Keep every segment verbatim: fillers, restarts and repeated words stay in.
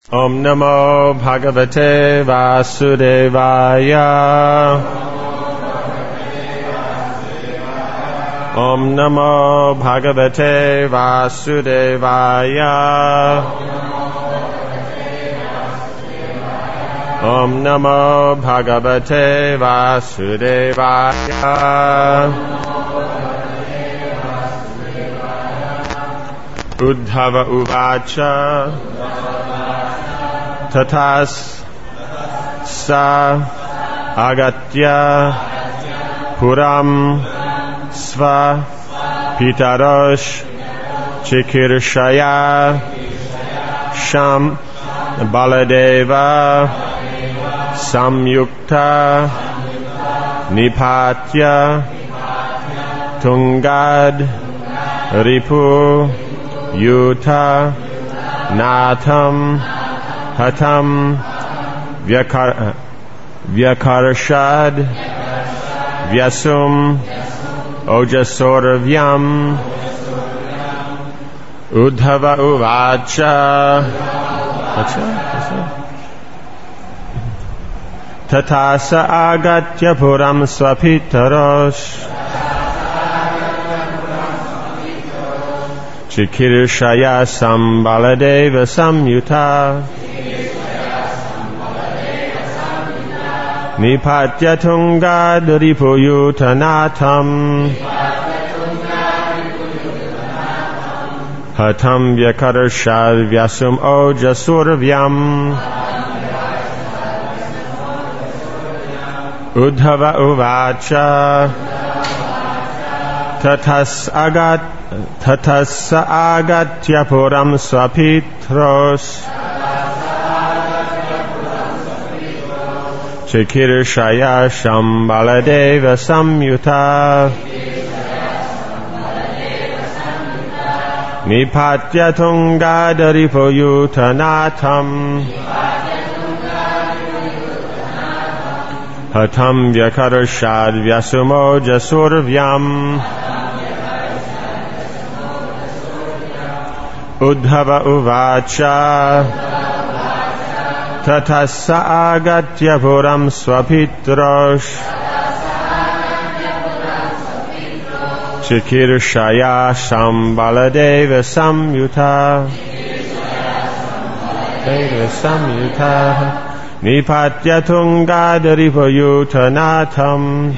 Om Namo Bhagavate Vasudevaya. Om Namo Bhagavate Vasudevaya. Om Namo Bhagavate Vasudevaya. Uddhava Uvacha. Tatas sa agatya puram sva pitarosh chikirshaya sham baladeva samyukta nipatya tungad ripu yuta natham Hatam vyakar, Vyakarashad Vyasum Ojasoravyam Uddhava Uvacha Tatasa Agatya Puram Swapitarosh Chikirshaya Sambaladeva Samyuta Nipatya Tungad Ripuyutanatam Hatam Vyakarashad Vyasum Ojasuravyam Uddhava Uvacha Tatas Agat Tatas Agatya Puram Swapitros Chikirshaya Shambaladeva Samyuta Nipatya Tungadaripoyutanatam Hatam Vyakarashad Vyasumo Jasuravyam Uddhava Uvacha Tatasa Agatya Puram Swapitrosh Chikirshaya Sambaladeva Samyuta Deva Samyuta Nipatya Tungadaripoyutanatam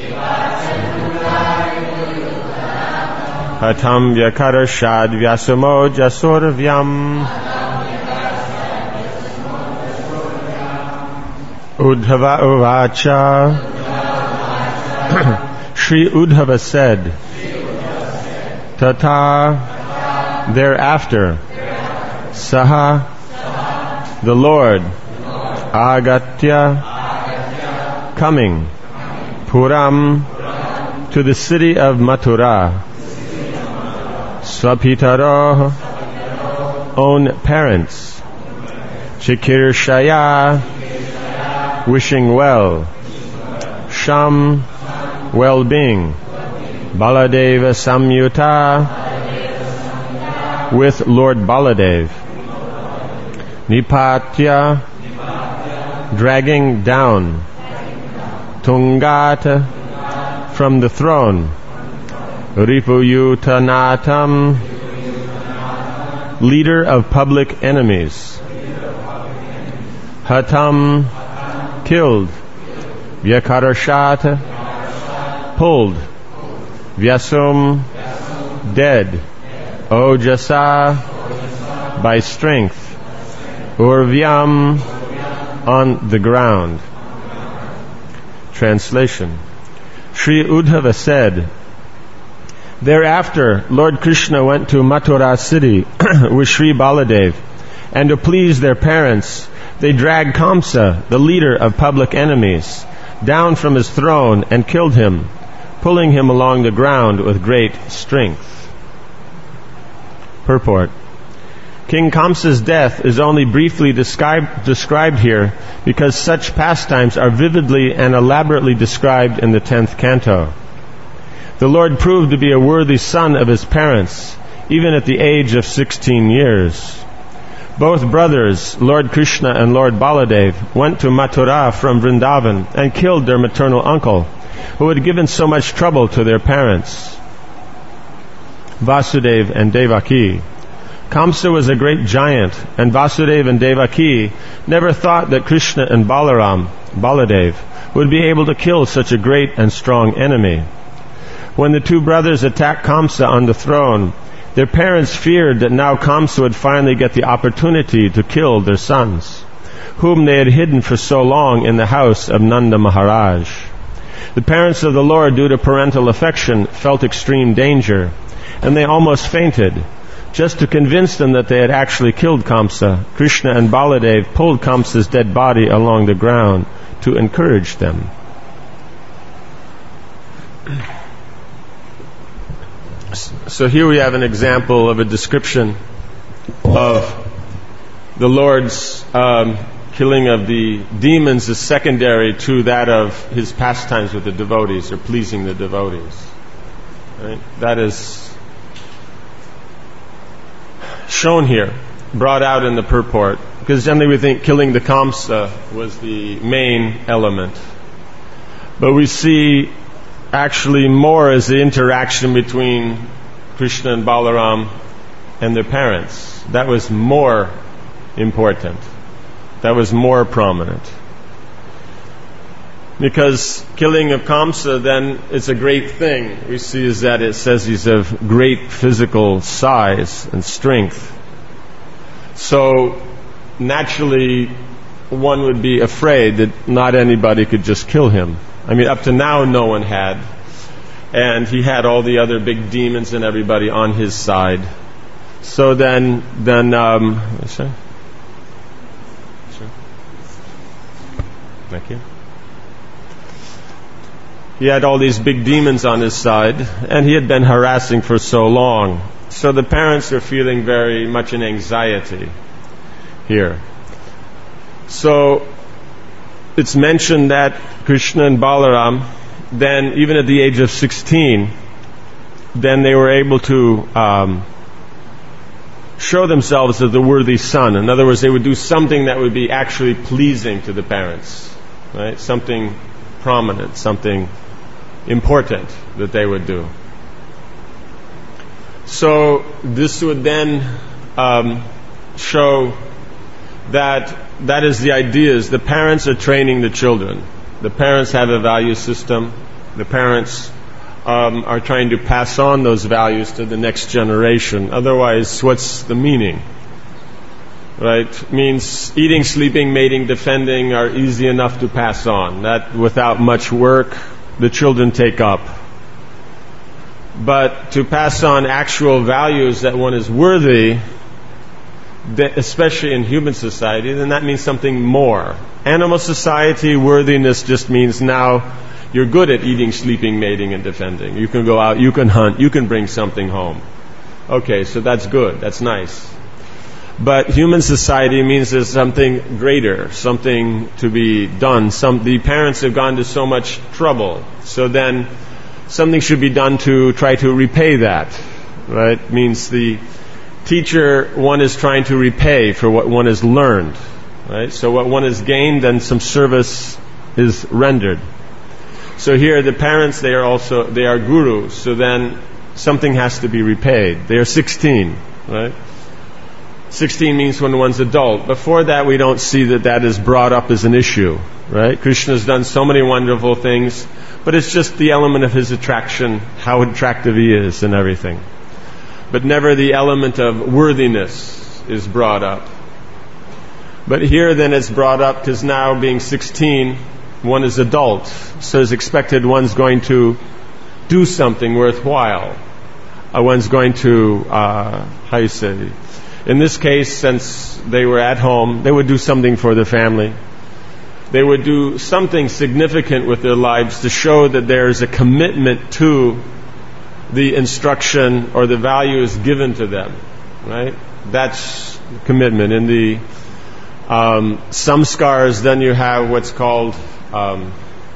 Hatam Vyakarashad Vyasumo Jasuravyam Uddhava Uvacha Sri Uddhava said, Tata, thereafter, Saha, the Lord, Agatya, coming, Puram, to the city of Mathura, Swapitaro, own parents, Chikirshaya, wishing well, Sham, well-being, Baladeva Samyuta, with Lord Baladev, Nipatya, dragging down, Tungata, from the throne, Ripuyutanatam, leader of public enemies, Hatam, killed, Vyakarashata, pulled, Vyasum, dead, Ojasa, by strength, Urvyam, on the ground. Translation. Sri Uddhava said, thereafter Lord Krishna went to Mathura city with Sri Baladev, and to please their parents, they dragged Kamsa, the leader of public enemies, down from his throne and killed him, pulling him along the ground with great strength. Purport. King Kamsa's death is only briefly described, described here because such pastimes are vividly and elaborately described in the tenth canto. The Lord proved to be a worthy son of his parents, even at the age of sixteen years. Both brothers, Lord Krishna and Lord Baladev, went to Mathura from Vrindavan and killed their maternal uncle, who had given so much trouble to their parents, Vasudeva and Devaki. Kamsa was a great giant, and Vasudeva and Devaki never thought that Krishna and Balaram, Baladev, would be able to kill such a great and strong enemy. When the two brothers attacked Kamsa on the throne, their parents feared that now Kamsa would finally get the opportunity to kill their sons, whom they had hidden for so long in the house of Nanda Maharaj. The parents of the Lord, due to parental affection, felt extreme danger, and they almost fainted. Just to convince them that they had actually killed Kamsa, Krishna and Baladev pulled Kamsa's dead body along the ground to encourage them. So here we have an example of a description of the Lord's um, killing of the demons is secondary to that of his pastimes with the devotees, or pleasing the devotees. Right? That is shown here, brought out in the purport, because generally we think killing the Kamsa was the main element. But we see actually more as the interaction between Krishna and Balaram and their parents. That was more important. That was more prominent. Because killing of Kamsa then is a great thing. We see is that it says he's of great physical size and strength. So naturally one would be afraid that not anybody could just kill him. I mean, up to now no one had. And he had all the other big demons and everybody on his side. So then, then, um, sure. Sure. Thank you. He had all these big demons on his side, and he had been harassing for so long. So the parents are feeling very much in anxiety here. So it's mentioned that Krishna and Balaram, then even at the age of sixteen, then they were able to um, show themselves as the worthy son. In other words, they would do something that would be actually pleasing to the parents, right? Something prominent, something important that they would do. So this would then um, show that that is the idea, is the parents are training the children. The parents have a value system. The parents um, are trying to pass on those values to the next generation. Otherwise, what's the meaning? Right? Means eating, sleeping, mating, defending are easy enough to pass on. That without much work, the children take up. But to pass on actual values that one is worthy, especially in human society, then that means something more. Animal society, worthiness just means now you're good at eating, sleeping, mating, and defending. You can go out, you can hunt, you can bring something home. Okay, so that's good, that's nice. But human society means there's something greater, something to be done. Some, the parents have gone to so much trouble, so then something should be done to try to repay that. Right? Means the teacher, one is trying to repay for what one has learned. Right? So what one has gained, then some service is rendered. So here the parents, they are also, they are gurus, so then something has to be repaid. They are sixteen, right? sixteen means when one's adult. Before that, we don't see that that is brought up as an issue, right? Krishna has done so many wonderful things, but it's just the element of his attraction, how attractive he is and everything. But never the element of worthiness is brought up. But here then it's brought up because now being sixteen, one is adult, so it's expected one's going to do something worthwhile. Uh, one's going to, uh, how you say, in this case, since they were at home, they would do something for their family. They would do something significant with their lives to show that there is a commitment to the instruction or the values given to them, right? That's commitment. In the um, samskars, then you have what's called um,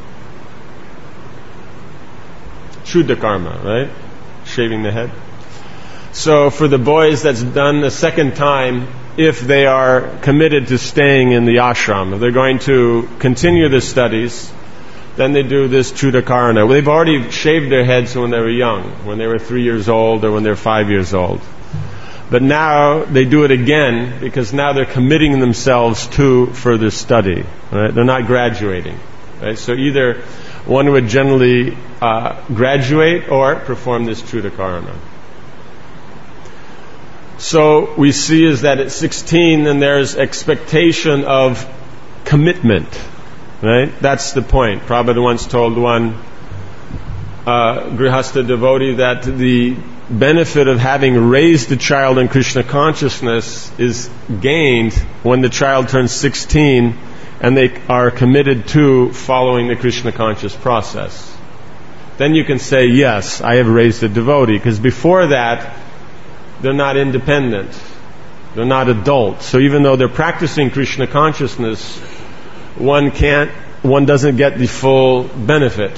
Shuddha karma, right? Shaving the head. So for the boys, that's done the second time, if they are committed to staying in the ashram. If they're going to continue the studies, then they do this Chudakarana. They've already shaved their heads when they were young, when they were three years old or when they're five years old. But now they do it again because now they're committing themselves to further study. Right? They're not graduating. Right? So either one would generally uh, graduate or perform this Chudakarana. So we see is that at sixteen, then there's expectation of commitment. Right? That's the point. Prabhupada once told one uh, Grihastha devotee that the benefit of having raised the child in Krishna consciousness is gained when the child turns sixteen and they are committed to following the Krishna conscious process. Then you can say, yes, I have raised a devotee, because before that, they're not independent. They're not adult. So even though they're practicing Krishna consciousness, one can't, one doesn't get the full benefit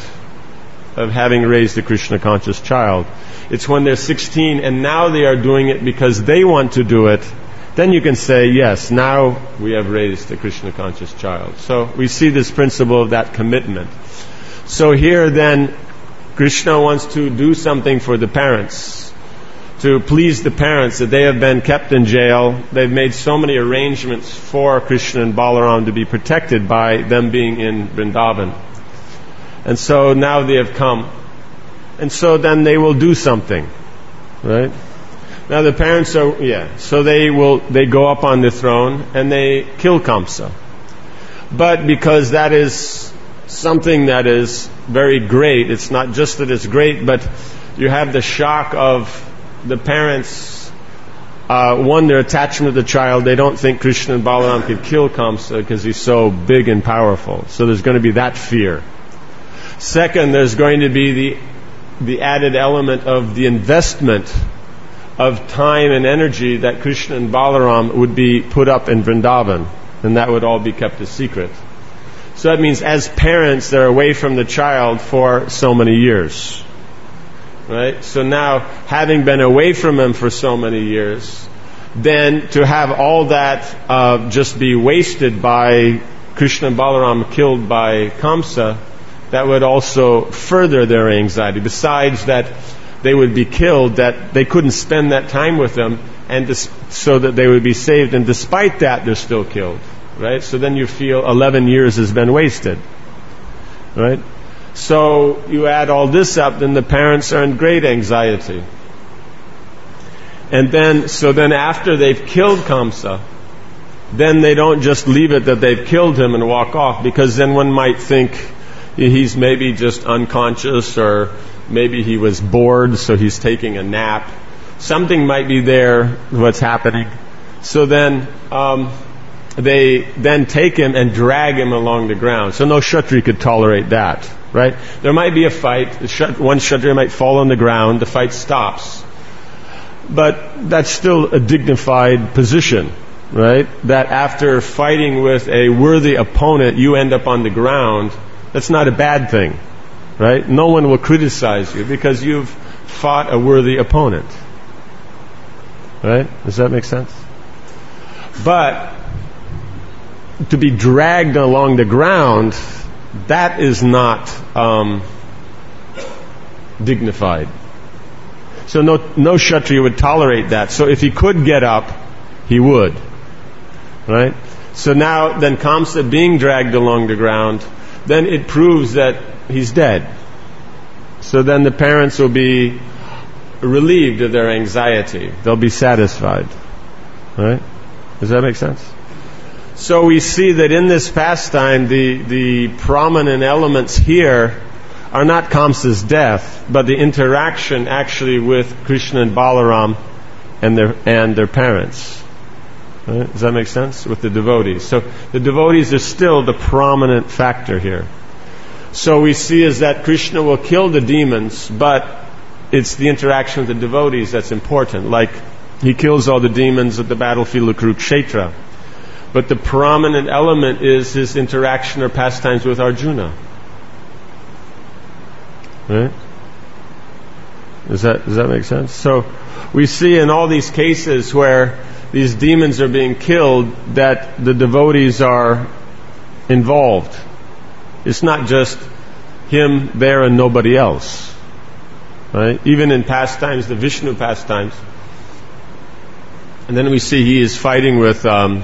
of having raised a Krishna conscious child. It's when they're sixteen and now they are doing it because they want to do it, then you can say, yes, now we have raised a Krishna conscious child. So we see this principle of that commitment. So here then, Krishna wants to do something for the parents, to please the parents, that they have been kept in jail. They've made so many arrangements for Krishna and Balaram to be protected by them being in Vrindavan. And so now they have come. And so then they will do something. Right? Now the parents are, yeah, so they will, they go up on the throne and they kill Kamsa. But because that is something that is very great, it's not just that it's great, but you have the shock of the parents, uh, one, their attachment to the child. They don't think Krishna and Balaram could kill Kamsa because he's so big and powerful. So there's going to be that fear. Second, there's going to be the the added element of the investment of time and energy that Krishna and Balaram would be put up in Vrindavan, and that would all be kept a secret. So that means as parents, they're away from the child for so many years. Right? So now, having been away from him for so many years, then to have all that uh, just be wasted by Krishna and Balaram killed by Kamsa, that would also further their anxiety. Besides that they would be killed, that they couldn't spend that time with them, and dis- so that they would be saved, and despite that they're still killed. Right? So then you feel eleven years has been wasted. Right? So you add all this up, then the parents are in great anxiety. And then, so then after they've killed Kamsa, then they don't just leave it that they've killed him and walk off, because then one might think he's maybe just unconscious, or maybe he was bored, so he's taking a nap. Something might be there, what's happening. So then, um, they then take him and drag him along the ground. So no Kshatriya could tolerate that, right? There might be a fight. One Kshatriya might fall on the ground. The fight stops. But that's still a dignified position, right? That after fighting with a worthy opponent, you end up on the ground. That's not a bad thing, right? No one will criticize you because you've fought a worthy opponent. Right? Does that make sense? But to be dragged along the ground, that is not um, dignified. So no, no Kshatriya would tolerate that. So if he could get up, he would. Right? So now, then Kamsa being dragged along the ground, then it proves that he's dead. So then the parents will be relieved of their anxiety. They'll be satisfied. Right? Does that make sense? So we see that in this pastime, the, the prominent elements here are not Kamsa's death, but the interaction actually with Krishna and Balaram and their, and their parents. Right? Does that make sense? With the devotees. So the devotees are still the prominent factor here. So we see is that Krishna will kill the demons, but it's the interaction with the devotees that's important. Like he kills all the demons at the battlefield of Kurukshetra. But the prominent element is his interaction or pastimes with Arjuna. Right? Does that, does that make sense? So we see in all these cases where these demons are being killed, that the devotees are involved. It's not just him there and nobody else. Right? Even in pastimes, the Vishnu pastimes. And then we see he is fighting with, um,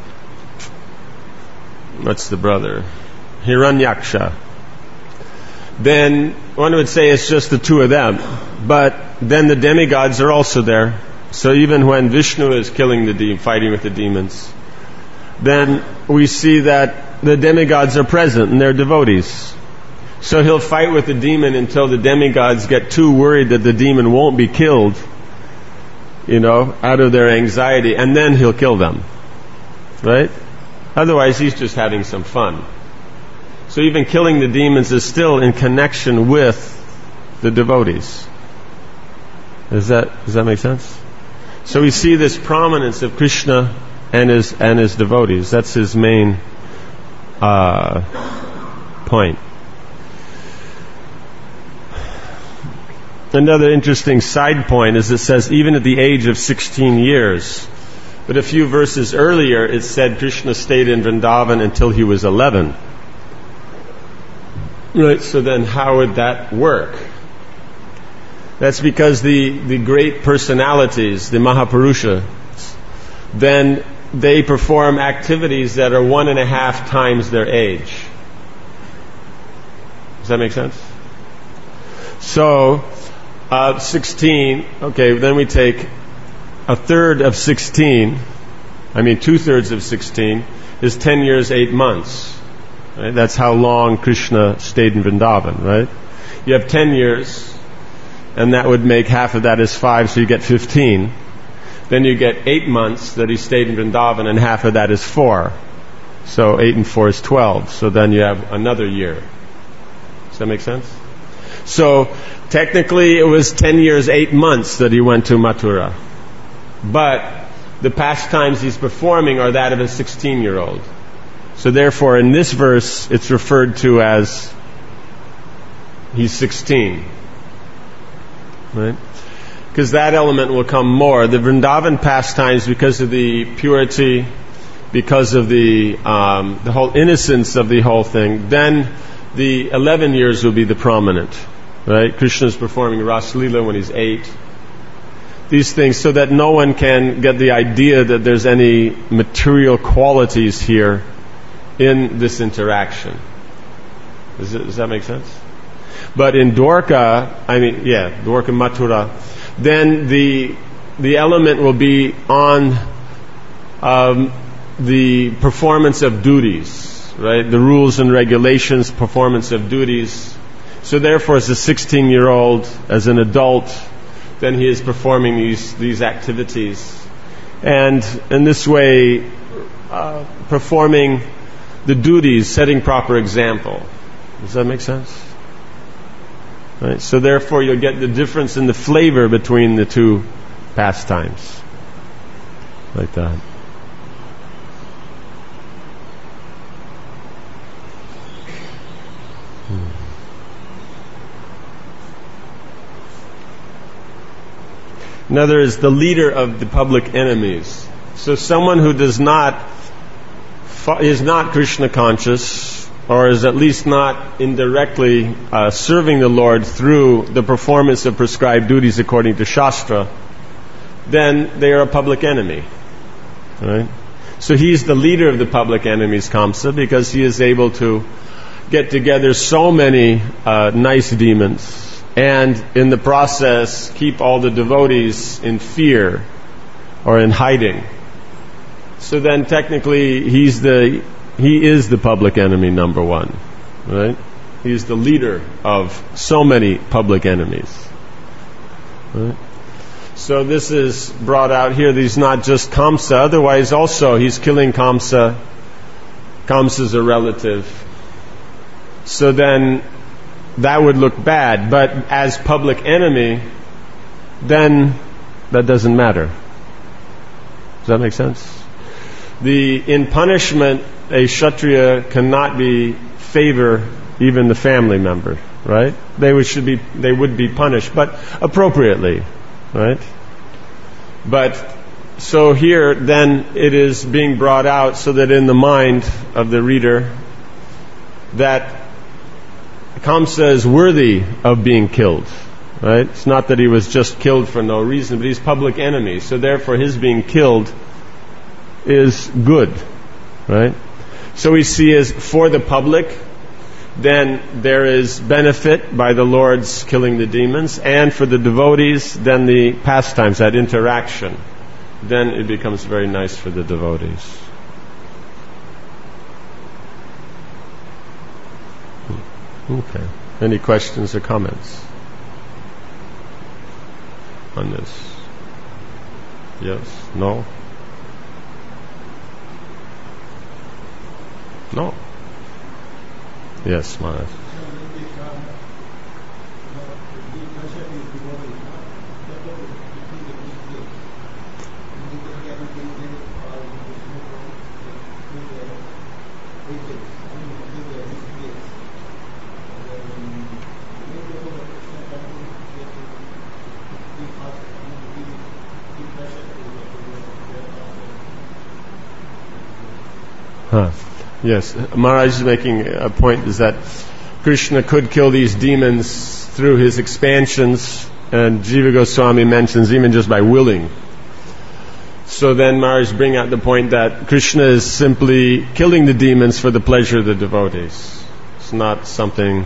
what's the brother? Hiranyaksha. Then one would say it's just the two of them. But then the demigods are also there. So even when Vishnu is killing the demon, fighting with the demons, then we see that the demigods are present and they're devotees. So he'll fight with the demon until the demigods get too worried that the demon won't be killed, you know, out of their anxiety, and then he'll kill them. Right? Otherwise he's just having some fun. So even killing the demons is still in connection with the devotees. Does that, does that make sense? So we see this prominence of Krishna and his and his devotees. That's his main uh, point. Another interesting side point is it says even at the age of sixteen years. But a few verses earlier it said Krishna stayed in Vrindavan until he was eleven. Right, so then how would that work? That's because the, the great personalities, the Mahapurusha, then they perform activities that are one and a half times their age. Does that make sense? So, uh, sixteen, okay, then we take a third of sixteen, I mean two thirds of sixteen, is ten years, eight months. Right? That's how long Krishna stayed in Vrindavan, right? You have ten years, and that would make half of that is five, so you get fifteen. Then you get eight months that he stayed in Vrindavan, and half of that is four. So eight and four is twelve. So then you have another year. Does that make sense? So technically it was ten years, eight months that he went to Mathura. But the pastimes he's performing are that of a sixteen-year-old. So therefore in this verse it's referred to as he's sixteen. Right? Because that element will come more. The Vrindavan pastimes, because of the purity, because of the um, the whole innocence of the whole thing, then the eleven years will be the prominent. Right? Krishna is performing Ras Leela when he's eight. These things, so that no one can get the idea that there's any material qualities here in this interaction. Does, it, does that make sense? But in Dwarka, I mean, yeah, Dwarka Mathura, then the the element will be on um, the performance of duties, right? The rules and regulations, performance of duties. So therefore, as a sixteen-year-old, as an adult, then he is performing these these activities, and in this way, uh, performing the duties, setting proper example. Does that make sense? Right? So therefore you'll get the difference in the flavor between the two pastimes. Like that. Hmm. Another is the leader of the public enemies. So someone who does not is not Krishna conscious, or is at least not indirectly uh, serving the Lord through the performance of prescribed duties according to Shastra, then they are a public enemy. Right? So he's the leader of the public enemies, Kamsa, because he is able to get together so many uh, nice demons, and in the process keep all the devotees in fear or in hiding. So then technically he's the he is the public enemy number one, right? He's the leader of so many public enemies. Right? So this is brought out here. He's not just Kamsa. Otherwise, also he's killing Kamsa. Kamsa's a relative. So then that would look bad. But as public enemy, then that doesn't matter. Does that make sense? The in punishment, a Kshatriya cannot be favor even the family member, right? They would should be they would be punished, but appropriately, right? But so here, then, it is being brought out so that in the mind of the reader, that Kamsa is worthy of being killed. Right? It's not that he was just killed for no reason, but he's public enemy. So therefore his being killed is good. Right? So we see as for the public, then there is benefit by the Lord's killing the demons, and for the devotees, then the pastimes, that interaction, then it becomes very nice for the devotees. Okay. Any questions or comments on this? Yes? No? No? Yes, Maharaj. Huh. Yes, Maharaj is making a point is that Krishna could kill these demons through his expansions, and Jiva Goswami mentions even just by willing. So then Maharaj bring out the point that Krishna is simply killing the demons for the pleasure of the devotees. It's not something...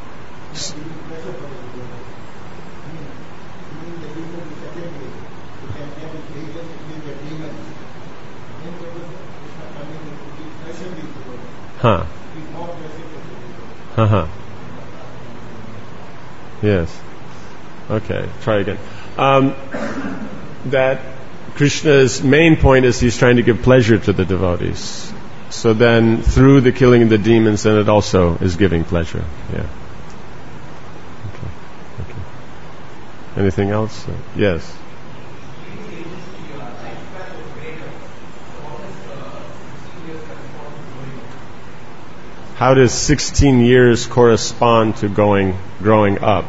Huh. Uh-huh. Yes. Okay, try again. Um, that Krishna's main point is he's trying to give pleasure to the devotees. So then through the killing of the demons, then it also is giving pleasure. Yeah. Okay. Okay. Anything else? Uh, yes. How does sixteen years correspond to going, growing up?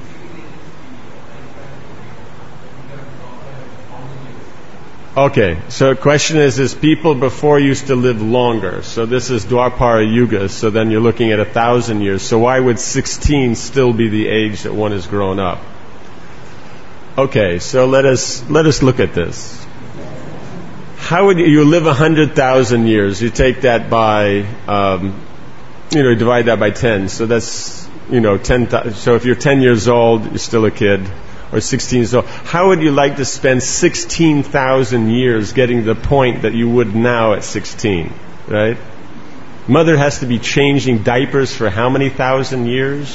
Okay, so the question is, is people before used to live longer. So this is Dwapara Yuga, so then you're looking at a thousand years. So why would sixteen still be the age that one has grown up? Okay, so let us, let us look at this. How would you, you live a hundred thousand years? You take that by... Um, you know, divide that by ten. So that's, you know, ten. So if you're ten years old, you're still a kid, or sixteen years old. How would you like to spend sixteen thousand years getting to the point that you would now at sixteen, right? Mother has to be changing diapers for how many thousand years?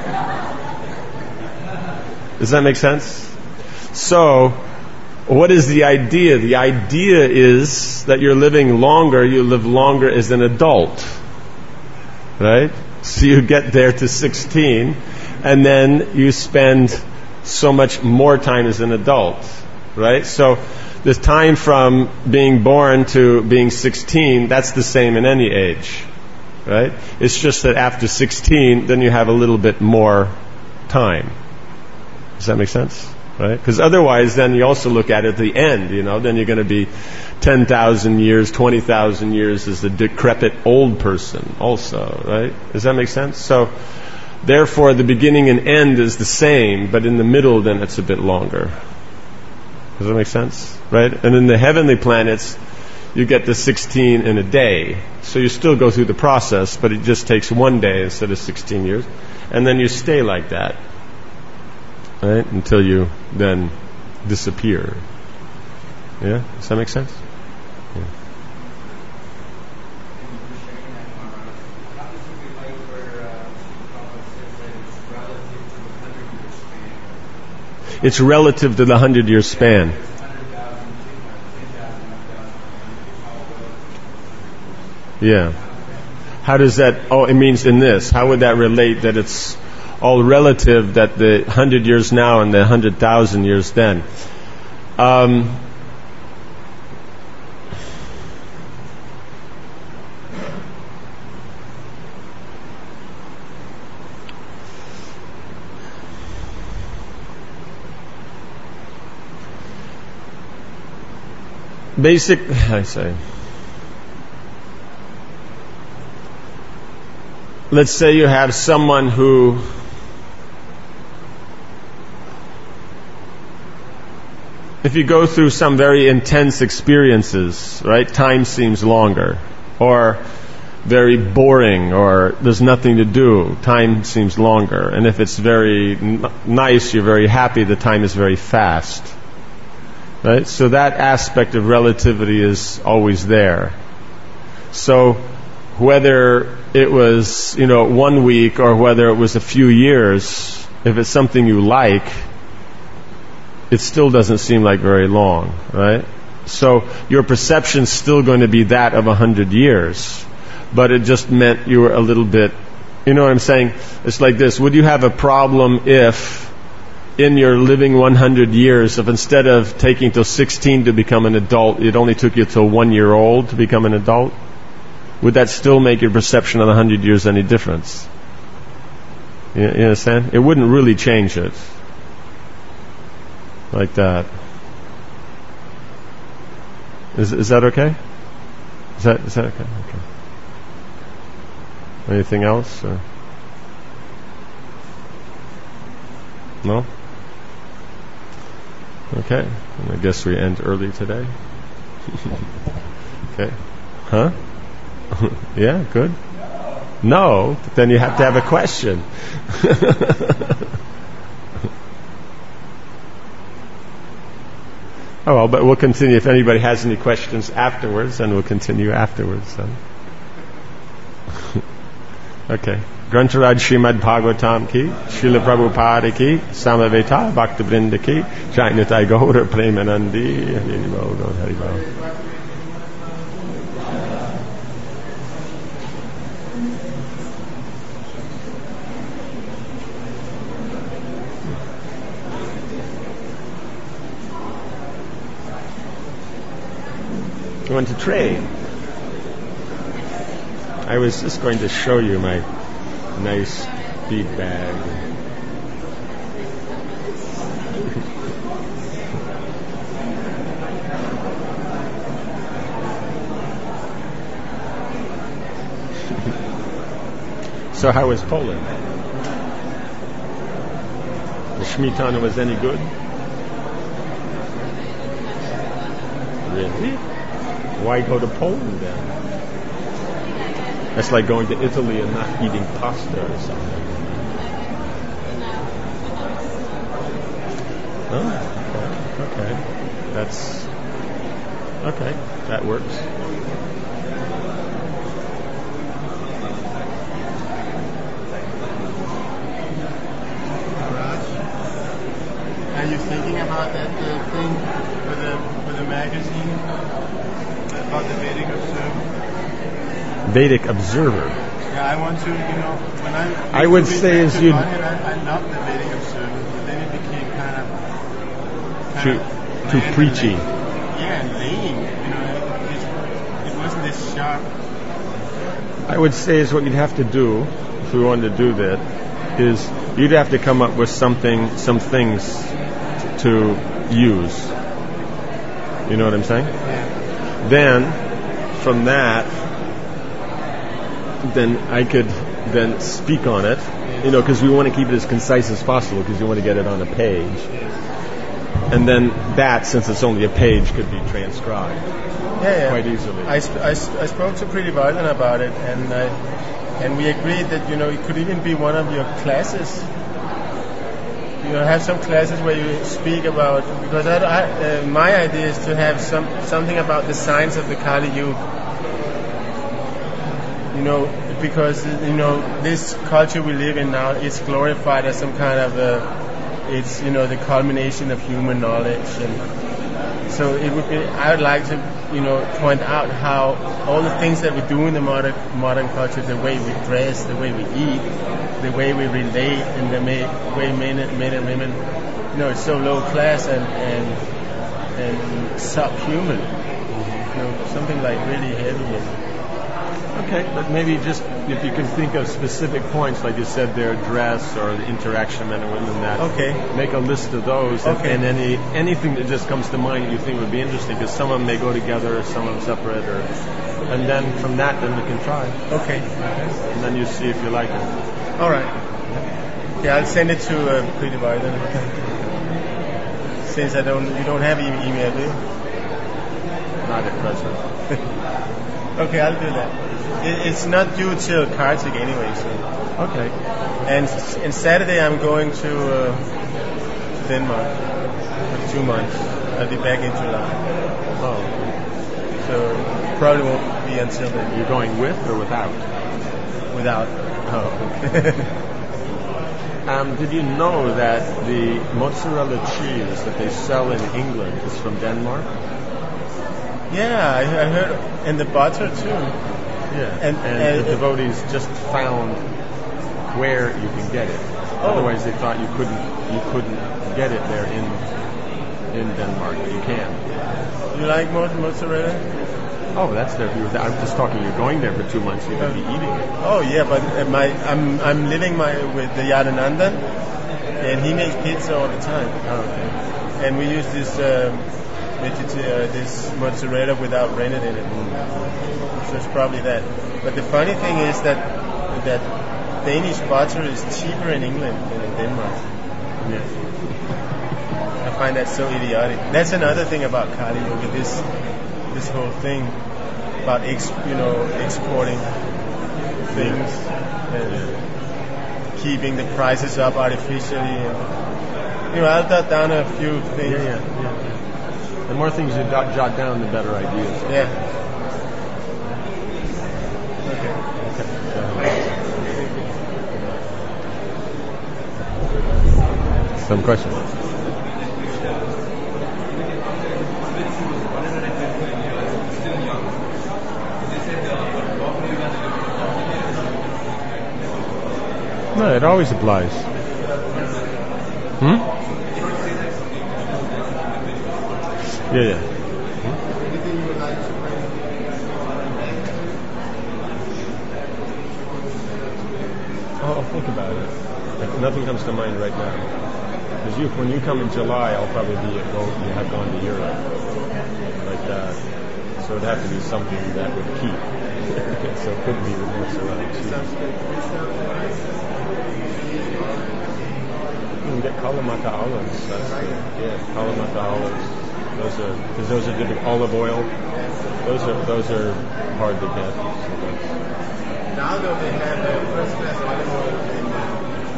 Does that make sense? So, what is the idea? The idea is that you're living longer, you live longer as an adult. Right? So you get there to sixteen, and then you spend so much more time as an adult. Right? So the time from being born to being sixteen, that's the same in any age. Right? It's just that after sixteen, then you have a little bit more time. Does that make sense? Right? Because otherwise, then you also look at it at the end, you know, then you're going to be ten thousand years, twenty thousand years as a decrepit old person also, right? Does that make sense? So, therefore, the beginning and end is the same, but in the middle, then it's a bit longer. Does that make sense? Right? And in the heavenly planets, you get to sixteen in a day. So you still go through the process, but it just takes one day instead of sixteen years. And then you stay like that. Right? Until you then disappear. Yeah? Does that make sense? Yeah. It's relative to the hundred year span. Yeah. How does that, oh, it means in this. How would that relate that it's all relative, that the hundred years now and the hundred thousand years then? Um, basic, I say, let's say you have someone who if you go through some very intense experiences, right, time seems longer, or very boring, or there's nothing to do, time seems longer. And if it's very n- nice, you're very happy, the time is very fast. Right? So that aspect of relativity is always there. So whether it was, you know, one week or whether it was a few years, if it's something you like, it still doesn't seem like very long, right? So your perception's still going to be that of a hundred years, but it just meant you were a little bit, you know what I'm saying? It's like this. Would you have a problem if in your living one hundred years, if instead of taking till sixteen to become an adult, it only took you till one year old to become an adult? Would that still make your perception of the hundred years any difference? You, you understand? It wouldn't really change it. Like that. Is is that okay? Is that is that okay? Okay. Anything else? Or? No? Okay. And I guess we end early today. Okay. Huh? Yeah, good. No, but then you have to have a question. Oh, well, but we'll continue. If anybody has any questions afterwards, then we'll continue afterwards. Then. Okay. Grantharaj Srimad Bhagavatam ki, Srila Prabhupada ki, Samaveta Bhakta Vrinda ki, Jainatai Gaura Premanandi, Haribol, Lord Haribol. You want to trade? I was just going to show you my nice bead bag. So how was Poland? The Shmitana was any good? Really? Why go to Poland then? That's like going to Italy and not eating pasta or something. Oh, okay. Okay. That's okay. That works. Are you thinking about that uh, thing with the with the magazine about the Vedic Observer? Vedic Observer. Yeah, I want to, you know, when I I would say as you. I, I loved the Vedic Observer, but then it became kind of kind too of too preachy. And, yeah, and lame. You know, it, it wasn't as sharp. I would say is what you'd have to do if we wanted to do that is you'd have to come up with something, some things to use. You know what I'm saying? Yeah. Then, from that, then I could then speak on it. You know, because we want to keep it as concise as possible because you want to get it on a page. And then that, since it's only a page, could be transcribed yeah, yeah. quite easily. I, sp- I, sp- I spoke to Pretty Violent about it, and I, and we agreed that, you know, it could even be one of your classes. You know, have some classes where you speak about, because I, I, uh, my idea is to have some something about the science of the Kali Yuga. You know, because, you know, this culture we live in now is glorified as some kind of a, it's, you know, the culmination of human knowledge. And so it would be, I would like to, you know, point out how all the things that we do in the modern modern culture, the way we dress, the way we eat, the way we relate, and the way men, men and women, you know, it's so low class and and, and subhuman. You know, something like really heavy. And, Okay, but maybe just if you can think of specific points, like you said, their dress or the interaction of men and women, that Okay. make a list of those, and, Okay. and any anything that just comes to mind that you think would be interesting, because some of them may go together, some of them separate, or and then from that, then you can try, Okay. and then you see if you like it. All right. Yeah, I'll send it to uh, Pretty Boy then. Since I don't, you don't have e- email, do you? Not at present. Okay, I'll do that. It, it's not due till Kartik anyway, so. Okay. And s- and Saturday I'm going to, uh, to Denmark for two months. I'll be back in July, Oh, so probably won't be until then. you're going with or without? Without. Oh. Um, did you know that the mozzarella cheese that they sell in England is from Denmark? Yeah, I, I heard, and the butter too. Yeah. And- And, and- the devotees just found where you can get it. Oh. Otherwise, they thought you couldn't you couldn't get it there in in Denmark, but you can. You like mo- mozzarella? Oh, that's there. You were, I'm just talking. You're going there for two months. You're going to be eating it. Oh yeah, but uh, my I'm I'm living my with the Yadananda, and he makes pizza all the time. Oh, okay. And we use this um, vegeta- uh, this mozzarella without rennet in it. So it's probably that. But the funny thing is that that Danish butter is cheaper in England than in Denmark. Yeah. I find that so idiotic. That's another thing about Kali Yoga. This this whole thing about ex, you know exporting things and keeping the prices up artificially. And, you know, I'll jot down a few things. Yeah, yeah, yeah. The more things you jot, jot down, the better ideas. Yeah. Okay. Some questions? No, it always applies. Hmm? Yeah, yeah. Anything you would like to bring? Oh, I'll think about it. Like, nothing comes to mind right now. Because you, when you come in July, I'll probably be at go. You have gone to Europe, like that. So it'd have to be something that would keep. So it could be the mozzarella cheese. You can get Kalamata olives. That's good. Yeah, Kalamata olives. Those are because those are different. Olive oil. Those are those are hard to get. Sometimes. Now though they have the first class olive oil in the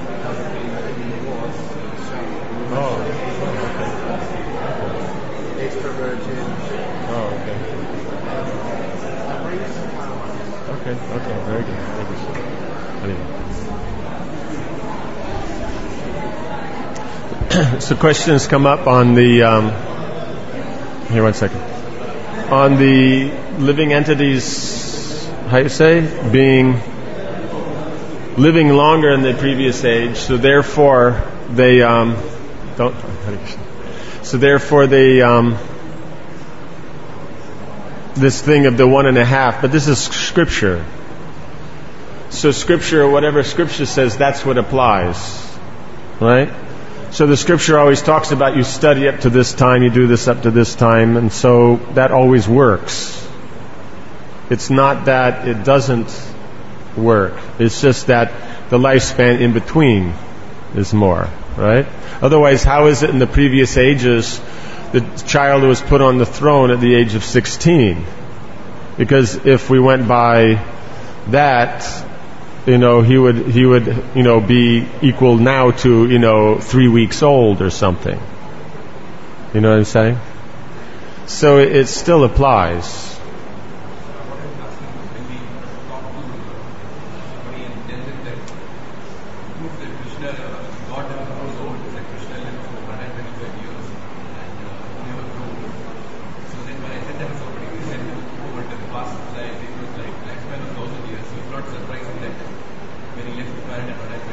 Oh, oh, okay. extra virgin. Oh, okay. Okay, okay, very good. Thank you, sir. Anyway. So questions come up on the, um, here one second. On the living entities, how you say, being, living longer in the previous age, so therefore they, um, don't, so therefore they, um, this thing of the one and a half, but this is scripture. So scripture, whatever scripture says, that's what applies. Right? So the scripture always talks about you study up to this time, you do this up to this time, and so that always works. It's not that it doesn't work. It's just that the lifespan in between is more. Right? Otherwise, how is it in the previous ages the child was put on the throne at the age of sixteen? Because if we went by that, you know, he would he would you know be equal now to you know three weeks old or something. You know what I'm saying? So it, it still applies.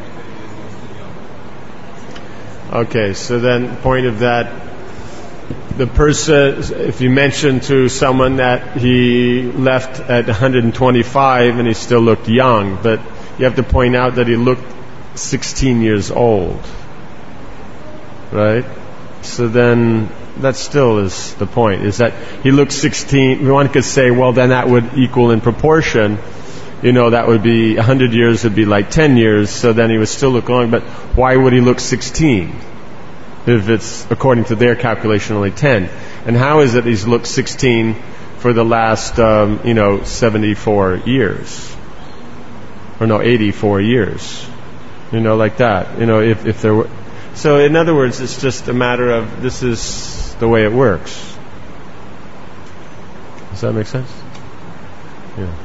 Okay, so then point of that the person, if you mention to someone that he left at one hundred twenty-five and he still looked young, but you have to point out that he looked sixteen years old. Right? So then that still is the point, is that he looked sixteen. One could say, well, then that would equal in proportion. You know, that would be one hundred years would be like ten years, so then he would still look long, but why would he look sixteen? If it's, according to their calculation, only ten. And how is it he's looked sixteen for the last, um, you know, seventy-four years? Or no, eighty-four years. You know, like that. You know, if, if there were... So in other words, it's just a matter of, this is the way it works. Does that make sense? Yeah.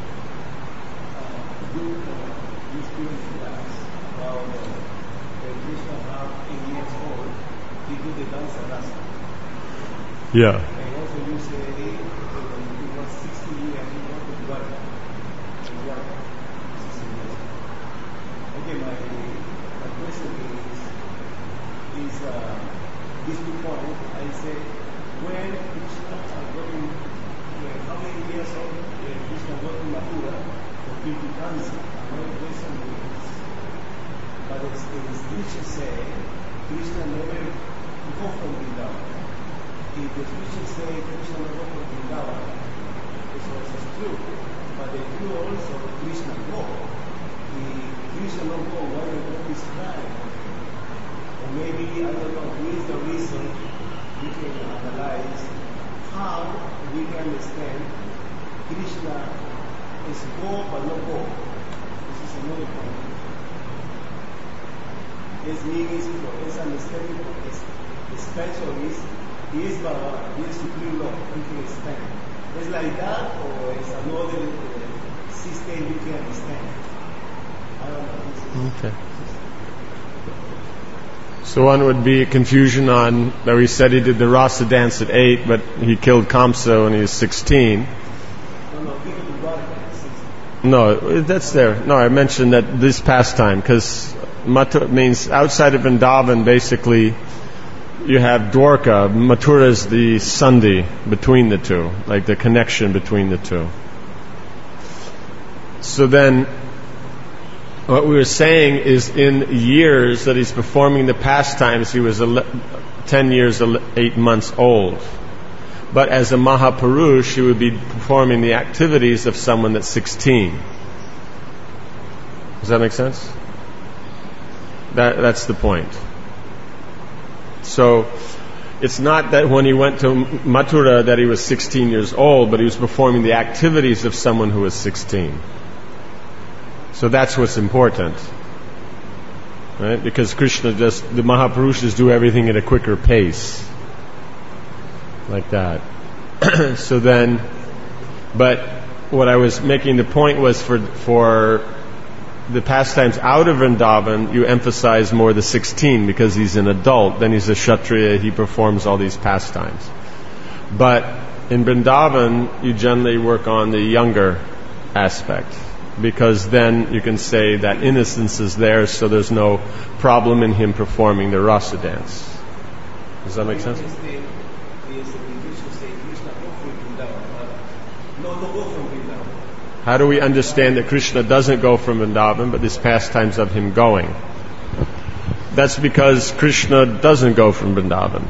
Yeah. And also you say that he was sixty years and he wanted to work. To work sixty years. Okay, my, my question is, is uh, these two points, I say, when Krishna are going, when, how many years old when Krishna got to Mathura for fifty Kansa? Another question is, but as the scripture say, Krishna never go from Vrindavan. If the scriptures say Krishna will go from Vrindavan, this also is true. But the true also Krishna go. If Krishna will go, why will go this time? Or maybe, I don't know, what is the reason we can analyze how we can understand Krishna is go but not go. This is another point. This means for his understanding is especially he is Baba, he is Supreme Lord, he can understand. It's like that, or it's another uh, system you can understand. I don't know. Okay. So one would be a confusion on, that we said he did the rasa dance at eight, but he killed Kamsa when he was sixteen. No, no, people do Dwarka at sixteen. No, that's there. No, I mentioned that this pastime, because Mathura means outside of Vrindavan, basically, you have Dwarka. Mathura is the sandhi between the two, like the connection between the two. So then, what we were saying is in years that he's performing the pastimes, he was ten years, eight months old. But as a Mahapurush, he would be performing the activities of someone that's sixteen. Does that make sense? That, that's the point. So, it's not that when he went to Mathura that he was sixteen years old, but he was performing the activities of someone who was sixteen. So that's what's important. Right? Because Krishna just, the Mahapurushas do everything at a quicker pace. Like that. So then, but what I was making the point was for, for the pastimes out of Vrindavan, you emphasize more the sixteen because he's an adult. Then he's a Kshatriya, he performs all these pastimes. But in Vrindavan, you generally work on the younger aspect, because then you can say that innocence is there, so there's no problem in him performing the rasa dance. Does that make sense? How do we understand that Krishna doesn't go from Vrindavan, but this pastimes of him going? That's because Krishna doesn't go from Vrindavan.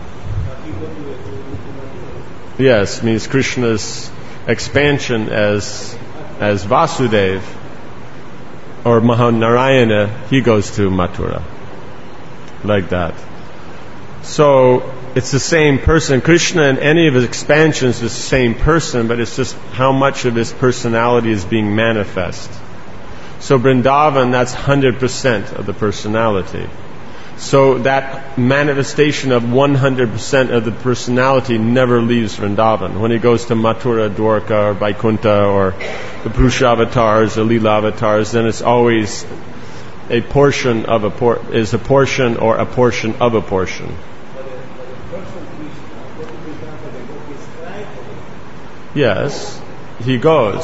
Yes, means Krishna's expansion as as Vasudeva or Mahanarayana, he goes to Mathura. Like that. So, it's the same person. Krishna in any of his expansions is the same person, but it's just how much of his personality is being manifest. So Vrindavan, that's one hundred percent of the personality. So that manifestation of one hundred percent of the personality never leaves Vrindavan. When he goes to Mathura, Dwarka, or Vaikuntha, or the Purusha avatars, or Leela avatars, then it's always a portion of a por- is a portion or a portion of a portion. Yes, he goes.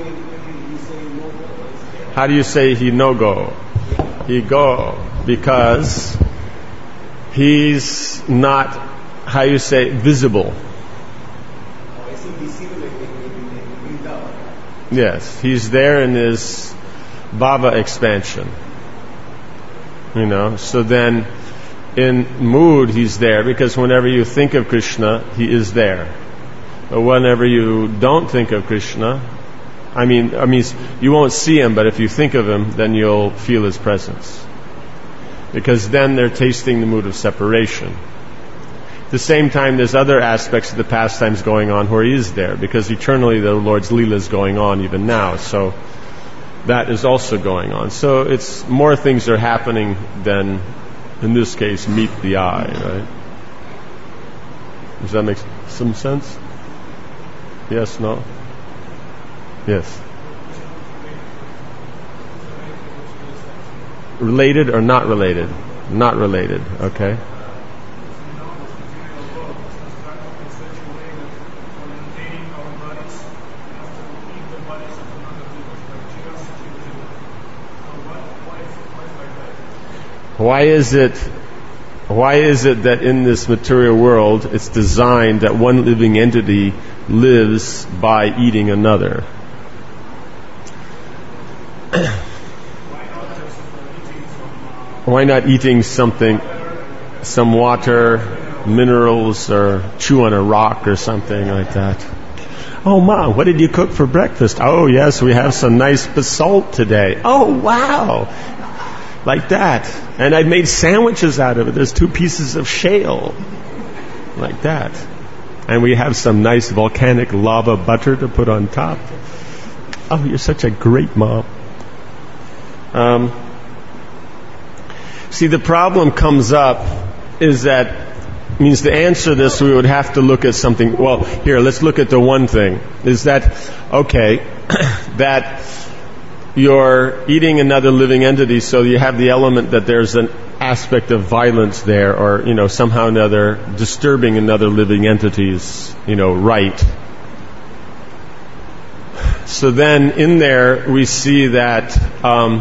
How do you say he no go? He go because he's not how you say, visible. Oh, it's invisible in the without. Yes, he's there in his bhava expansion. You know, so then in mood he's there because whenever you think of Krishna, he is there. But whenever you don't think of Krishna, I mean, I mean, you won't see him, but if you think of him, then you'll feel his presence. Because then they're tasting the mood of separation. At the same time, there's other aspects of the pastimes going on where he is there, because eternally the Lord's Leela is going on even now. So that is also going on. So it's more things are happening than, in this case, meet the eye, right? Does that make some sense? Yes, no? Yes. Related or not related? Not related, okay. Why is it why is it that in this material world it's designed that one living entity lives by eating another? Why not eating something, some water, minerals, or chew on a rock or something like that? Oh, Mom, what did you cook for breakfast? Oh, yes, we have some nice basalt today. Oh, wow. Like that. And I made sandwiches out of it. There's two pieces of shale. Like that. And we have some nice volcanic lava butter to put on top. Oh, you're such a great mom. Um, see, the problem comes up is that, means to answer this, we would have to look at something. Well, here, let's look at the one thing. Is that, okay, that you're eating another living entity, so you have the element that there's an aspect of violence there, or, you know, somehow or another disturbing another living entity's, you know, right. So then in there we see that um,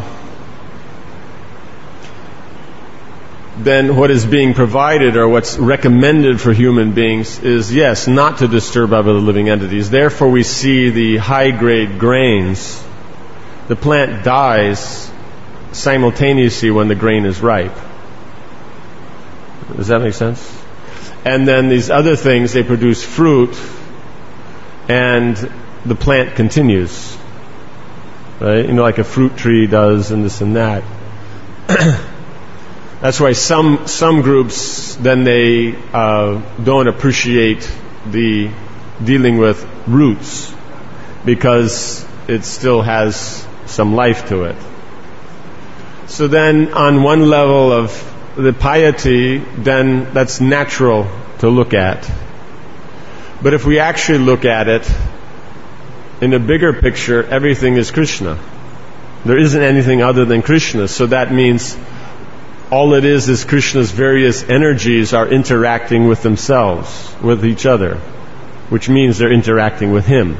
then what is being provided or what's recommended for human beings is, yes, not to disturb other living entities. Therefore we see the high-grade grains. The plant dies simultaneously when the grain is ripe. Does that make sense? And then these other things, they produce fruit, and the plant continues. Right? You know, like a fruit tree does, and this and that. That's why some some groups, then they uh, don't appreciate the dealing with roots, because it still has some life to it. So then on one level of the piety, then that's natural to look at. But if we actually look at it in a bigger picture, everything is Krishna. There isn't anything other than Krishna. So that means all it is is Krishna's various energies are interacting with themselves, with each other, which means they're interacting with Him.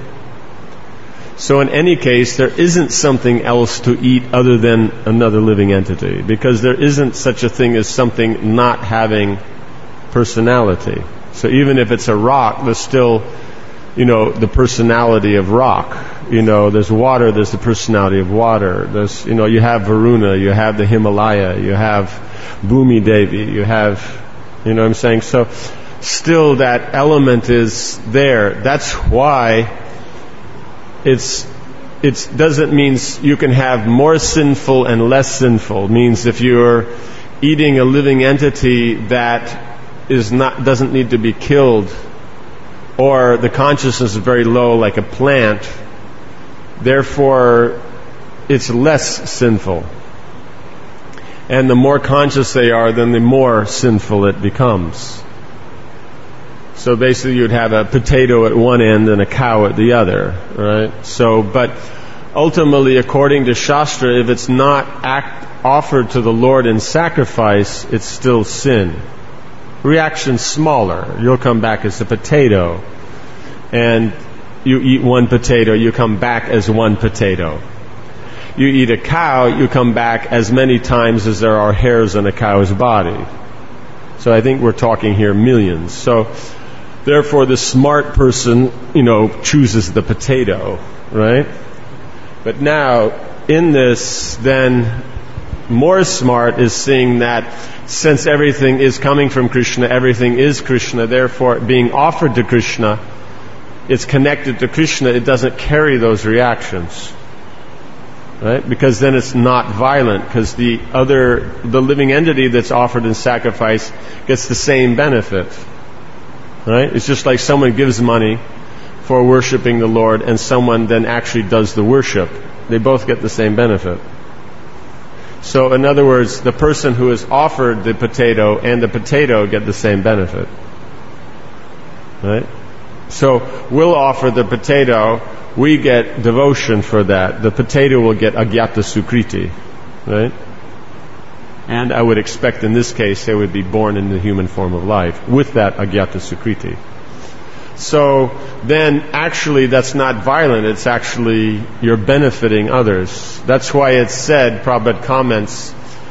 So in any case, there isn't something else to eat other than another living entity, because there isn't such a thing as something not having personality. So even if it's a rock, there's still, you know, the personality of rock. You know, there's water, there's the personality of water. There's, you know, you have Varuna, you have the Himalaya, you have Bhumi Devi, you have, you know what I'm saying? So still that element is there. That's why It's it doesn't mean you can have more sinful and less sinful. It means if you're eating a living entity that is not doesn't need to be killed, or the consciousness is very low, like a plant, therefore it's less sinful. And the more conscious they are, then the more sinful it becomes. So basically you'd have a potato at one end and a cow at the other, right? So, but ultimately, according to Shastra, if it's not act, offered to the Lord in sacrifice, it's still sin. Reaction's smaller. You'll come back as a potato. And you eat one potato, you come back as one potato. You eat a cow, you come back as many times as there are hairs on a cow's body. So I think we're talking here millions. So therefore the smart person, you know, chooses the potato, right? But now, in this, then, more smart is seeing that since everything is coming from Krishna, everything is Krishna, therefore being offered to Krishna, it's connected to Krishna, it doesn't carry those reactions. Right? Because then it's not violent, because the other, the living entity that's offered in sacrifice gets the same benefit. Right? It's just like someone gives money for worshiping the Lord and someone then actually does the worship. They both get the same benefit. So in other words, the person who is offered the potato and the potato get the same benefit. Right? So we'll offer the potato, we get devotion for that. The potato will get agyata sukriti. Right? And I would expect in this case they would be born in the human form of life with that agyata sukriti. So then actually that's not violent, it's actually you're benefiting others. That's why it's said, Prabhupada comments,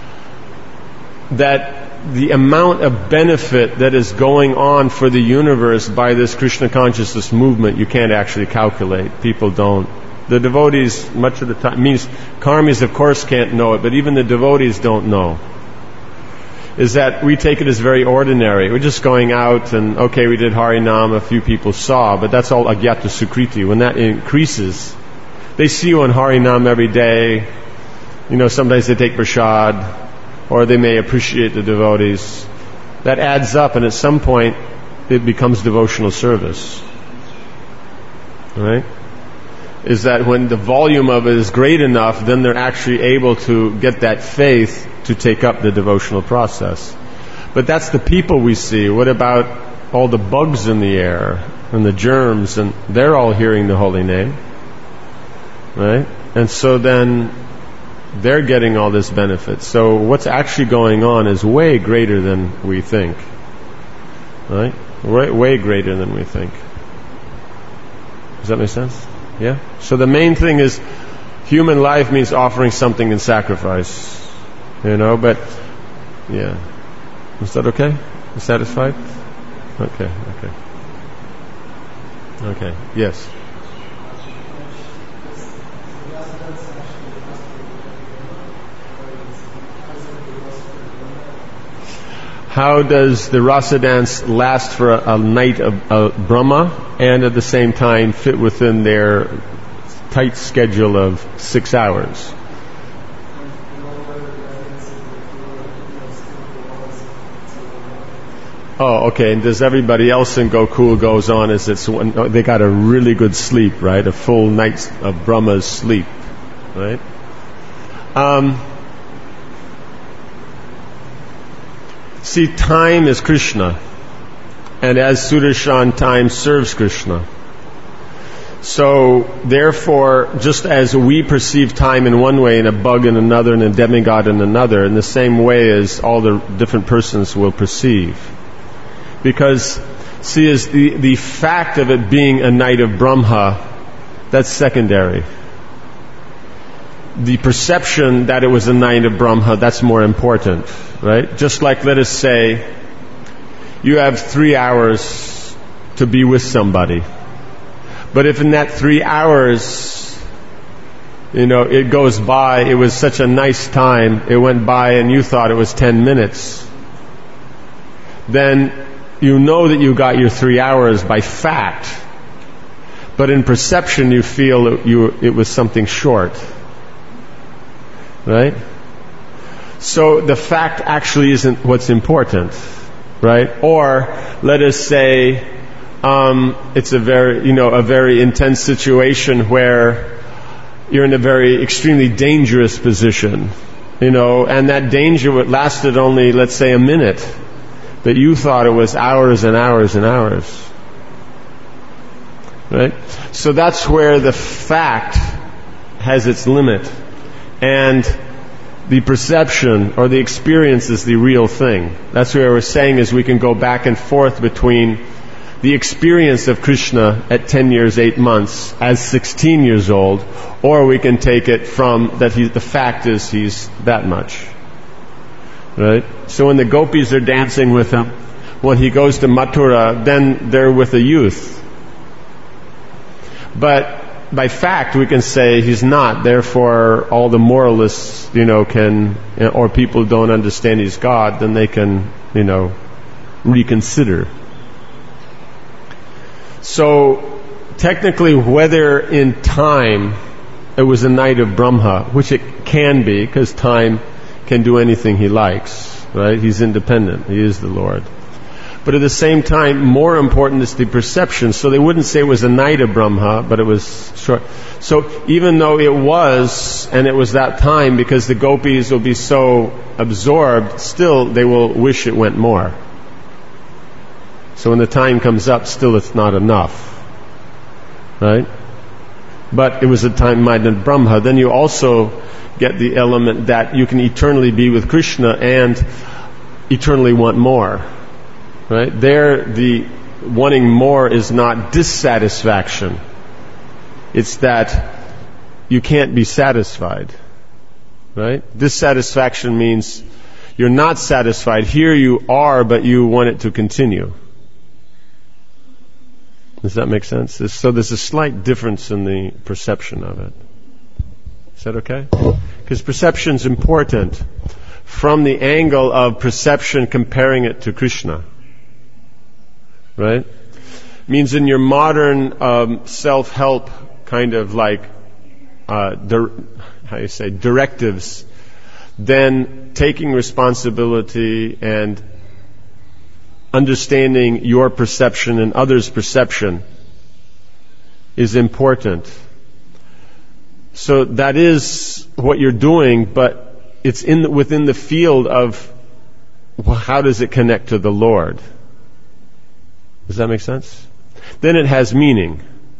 that the amount of benefit that is going on for the universe by this Krishna consciousness movement you can't actually calculate. People don't. The devotees, much of the time, means karmis of course can't know it, but even the devotees don't know. Is that we take it as very ordinary. We're just going out and, okay, we did Harinam, a few people saw, but that's all agyata sukriti. When that increases, they see you on Harinam every day. You know, sometimes they take prasad, or they may appreciate the devotees. That adds up, and at some point, it becomes devotional service. Right? Is that when the volume of it is great enough, then they're actually able to get that faith to take up the devotional process. But that's the people we see. What about all the bugs in the air and the germs? And they're all hearing the holy name. Right? And so then they're getting all this benefit. So what's actually going on is way greater than we think. Right? Way, way greater than we think. Does that make sense? Yeah? So the main thing is human life means offering something in sacrifice. You know, but yeah. Is that okay? You satisfied? Okay, okay. Okay, yes. How does the rasa dance last for a, a night of uh, Brahma and at the same time fit within their tight schedule of six hours? Oh, okay. And does everybody else in Gokul goes on as it's one, they got a really good sleep, right? A full night of Brahma's sleep, right? Um, see, time is Krishna, and as Sudarshan, time serves Krishna. So, therefore, just as we perceive time in one way and a bug in another and a demigod in another, in the same way as all the different persons will perceive. Because, see, is the, the fact of it being a night of Brahma, that's secondary. The perception that it was a night of Brahma, that's more important, right? Just like, let us say, you have three hours to be with somebody. But if in that three hours, you know, it goes by, it was such a nice time, it went by and you thought it was ten minutes, then you know that you got your three hours by fact, but in perception you feel it, you, it was something short. Right? So the fact actually isn't what's important. Right? Or, let us say, um, it's a very, you know, a very intense situation where you're in a very extremely dangerous position. You know, and that danger lasted only, let's say, a minute. That you thought it was hours and hours and hours. Right? So that's where the fact has its limit. And the perception or the experience is the real thing. That's where we're saying is we can go back and forth between the experience of Krishna at ten years, eight months, as sixteen years old, or we can take it from that he, the fact is he's that much. Right? So when the gopis are dancing with him, when he goes to Mathura, then they're with the youth. But by fact, we can say he's not. Therefore, all the moralists, you know, can, or people who don't understand he's God, then they can, you know, reconsider. So, technically, whether in time it was a night of Brahma, which it can be, because time can do anything he likes, right? He's independent. He is the Lord. But at the same time, more important is the perception. So they wouldn't say it was a night of Brahma, but it was short. So even though it was, and it was that time, because the gopis will be so absorbed, still they will wish it went more. So when the time comes up, still it's not enough. Right? But it was a time night of Brahma. Then you also get the element that you can eternally be with Krishna and eternally want more. Right? There, the wanting more is not dissatisfaction. It's that you can't be satisfied. Right? Dissatisfaction means you're not satisfied. Here you are, but you want it to continue. Does that make sense? So there's a slight difference in the perception of it. Is that okay? Because perception's important from the angle of perception comparing it to Krishna. Right? Means in your modern um, self-help kind of like uh, dir- how you say directives, then taking responsibility and understanding your perception and others' perception is important. So that is what you're doing, but it's in the, within the field of well, how does it connect to the Lord? Does that make sense? Then it has meaning.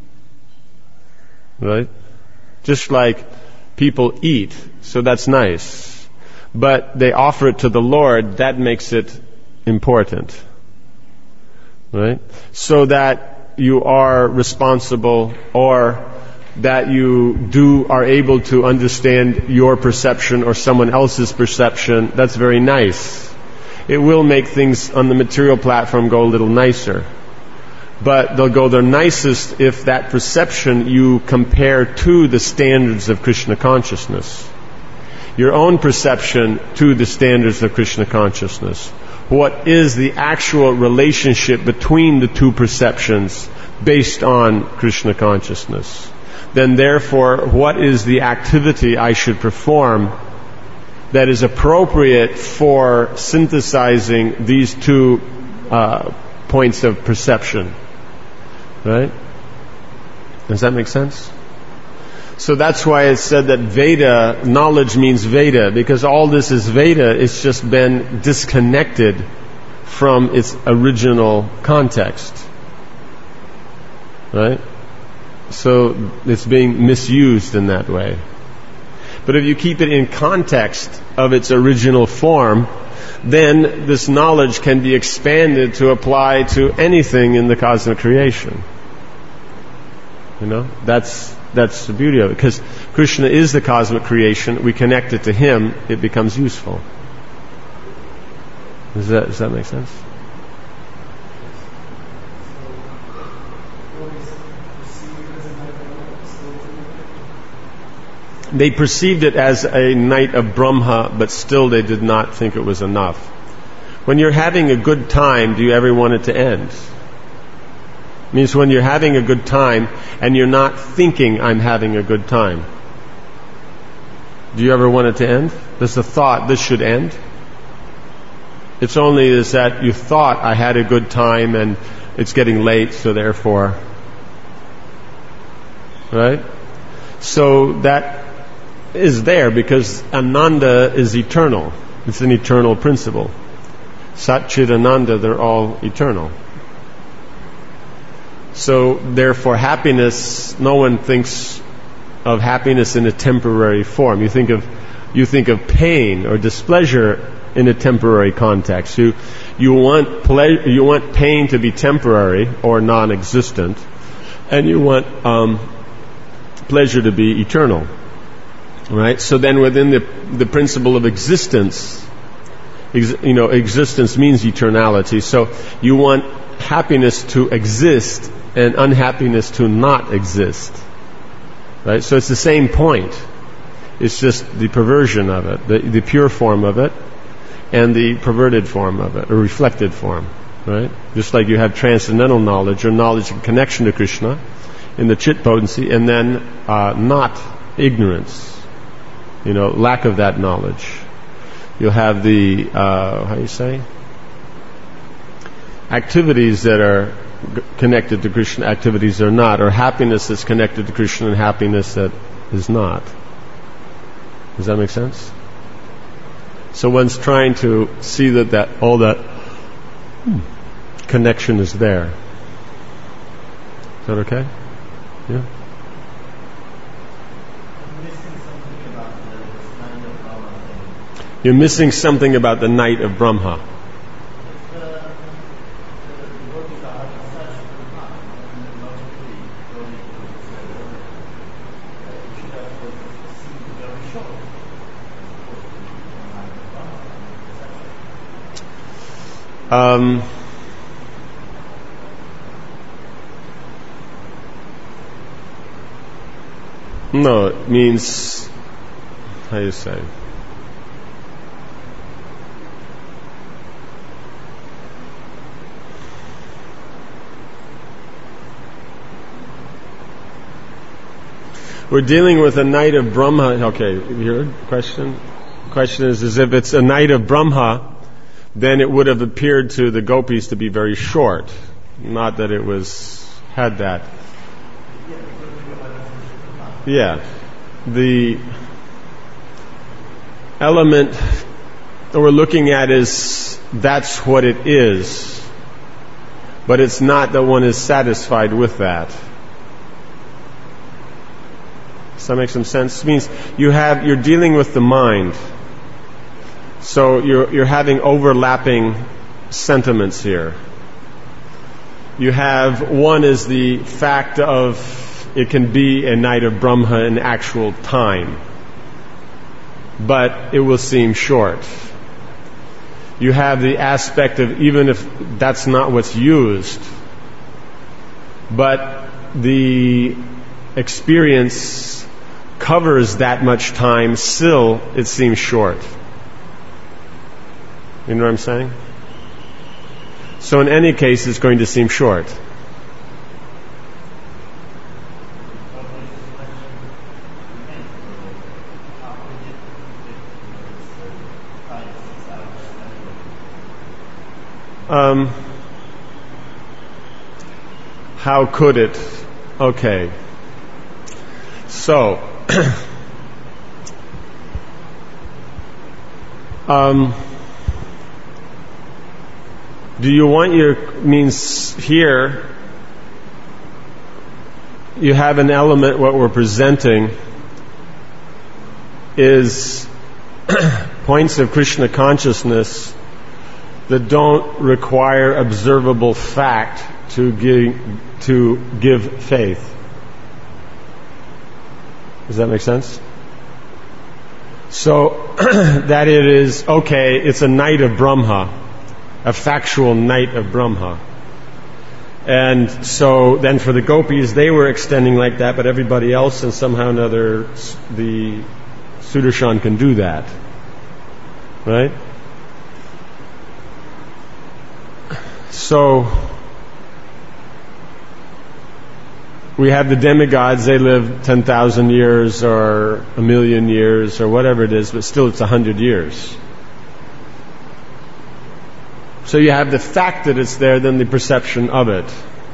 Right? Just like people eat, so that's nice. But they offer it to the Lord, that makes it important. Right? So that you are responsible, or that you do are able to understand your perception or someone else's perception, that's very nice. It will make things on the material platform go a little nicer. But they'll go their nicest if that perception you compare to the standards of Krishna consciousness. Your own perception to the standards of Krishna consciousness. What is the actual relationship between the two perceptions based on Krishna consciousness? Then therefore, what is the activity I should perform that is appropriate for synthesizing these two uh, points of perception? Right? Does that make sense? So that's why it's said that Veda, knowledge means Veda, because all this is Veda, it's just been disconnected from its original context. Right? So it's being misused in that way. But if you keep it in context of its original form, then this knowledge can be expanded to apply to anything in the cosmic creation. You know, that's that's the beauty of it. Because Krishna is the cosmic creation, we connect it to Him, it becomes useful. Does that does that make sense? They perceived it as a night of Brahma, but still they did not think it was enough. When you're having a good time, do you ever want it to end? It means when you're having a good time and you're not thinking, I'm having a good time. Do you ever want it to end? Does the thought, this should end? It's only is that you thought, I had a good time and it's getting late, so therefore. Right? So that is there because Ananda is eternal. It's an eternal principle. Sat-Chit Ananda, they're all eternal. So therefore happiness, no one thinks of happiness in a temporary form. You think of you think of pain or displeasure in a temporary context. You you want ple- you want pain to be temporary or non-existent, and you want um, pleasure to be eternal. Right? So then within the the principle of existence, ex- you know, existence means eternality. So you want happiness to exist and unhappiness to not exist. Right? So it's the same point. It's just the perversion of it, the, the pure form of it, and the perverted form of it, or reflected form. Right? Just like you have transcendental knowledge, or knowledge in connection to Krishna, in the chit potency, and then uh, not ignorance. You know, lack of that knowledge. You'll have the, uh, how do you say? Activities that are g- connected to Krishna, activities that are not, or happiness that's connected to Krishna and happiness that is not. Does that make sense? So one's trying to see that, that all that hmm, connection is there. Is that okay? Yeah. You're missing something about the night of Brahma. Um, no, it means, how do you say? We're dealing with a night of Brahma. Okay, your question? Question is, is if it's a night of Brahma, then it would have appeared to the gopis to be very short. Not that it was, had that. Yeah. The element that we're looking at is, that's what it is. But it's not that one is satisfied with that. Does that make some sense? It means you have, you're dealing with the mind. So you're, you're having overlapping sentiments here. You have, one is the fact of it can be a night of Brahma in actual time, but it will seem short. You have the aspect of, even if that's not what's used, but the experience covers that much time, still it seems short. You know what I'm saying? So in any case, it's going to seem short. Um, how could it? Okay. So, um, do you want your, means here, you have an element, what we're presenting is points of Krishna consciousness that don't require observable fact to give, to give faith. Does that make sense? So, that it is, okay, it's a night of Brahma, a factual night of Brahma. And so then for the gopis, they were extending like that, but everybody else, and somehow or another, the Sudarshan can do that. Right? So, we have the demigods, they live ten thousand years or a million years or whatever it is, but still it's a hundred years. So you have the fact that it's there, then the perception of it.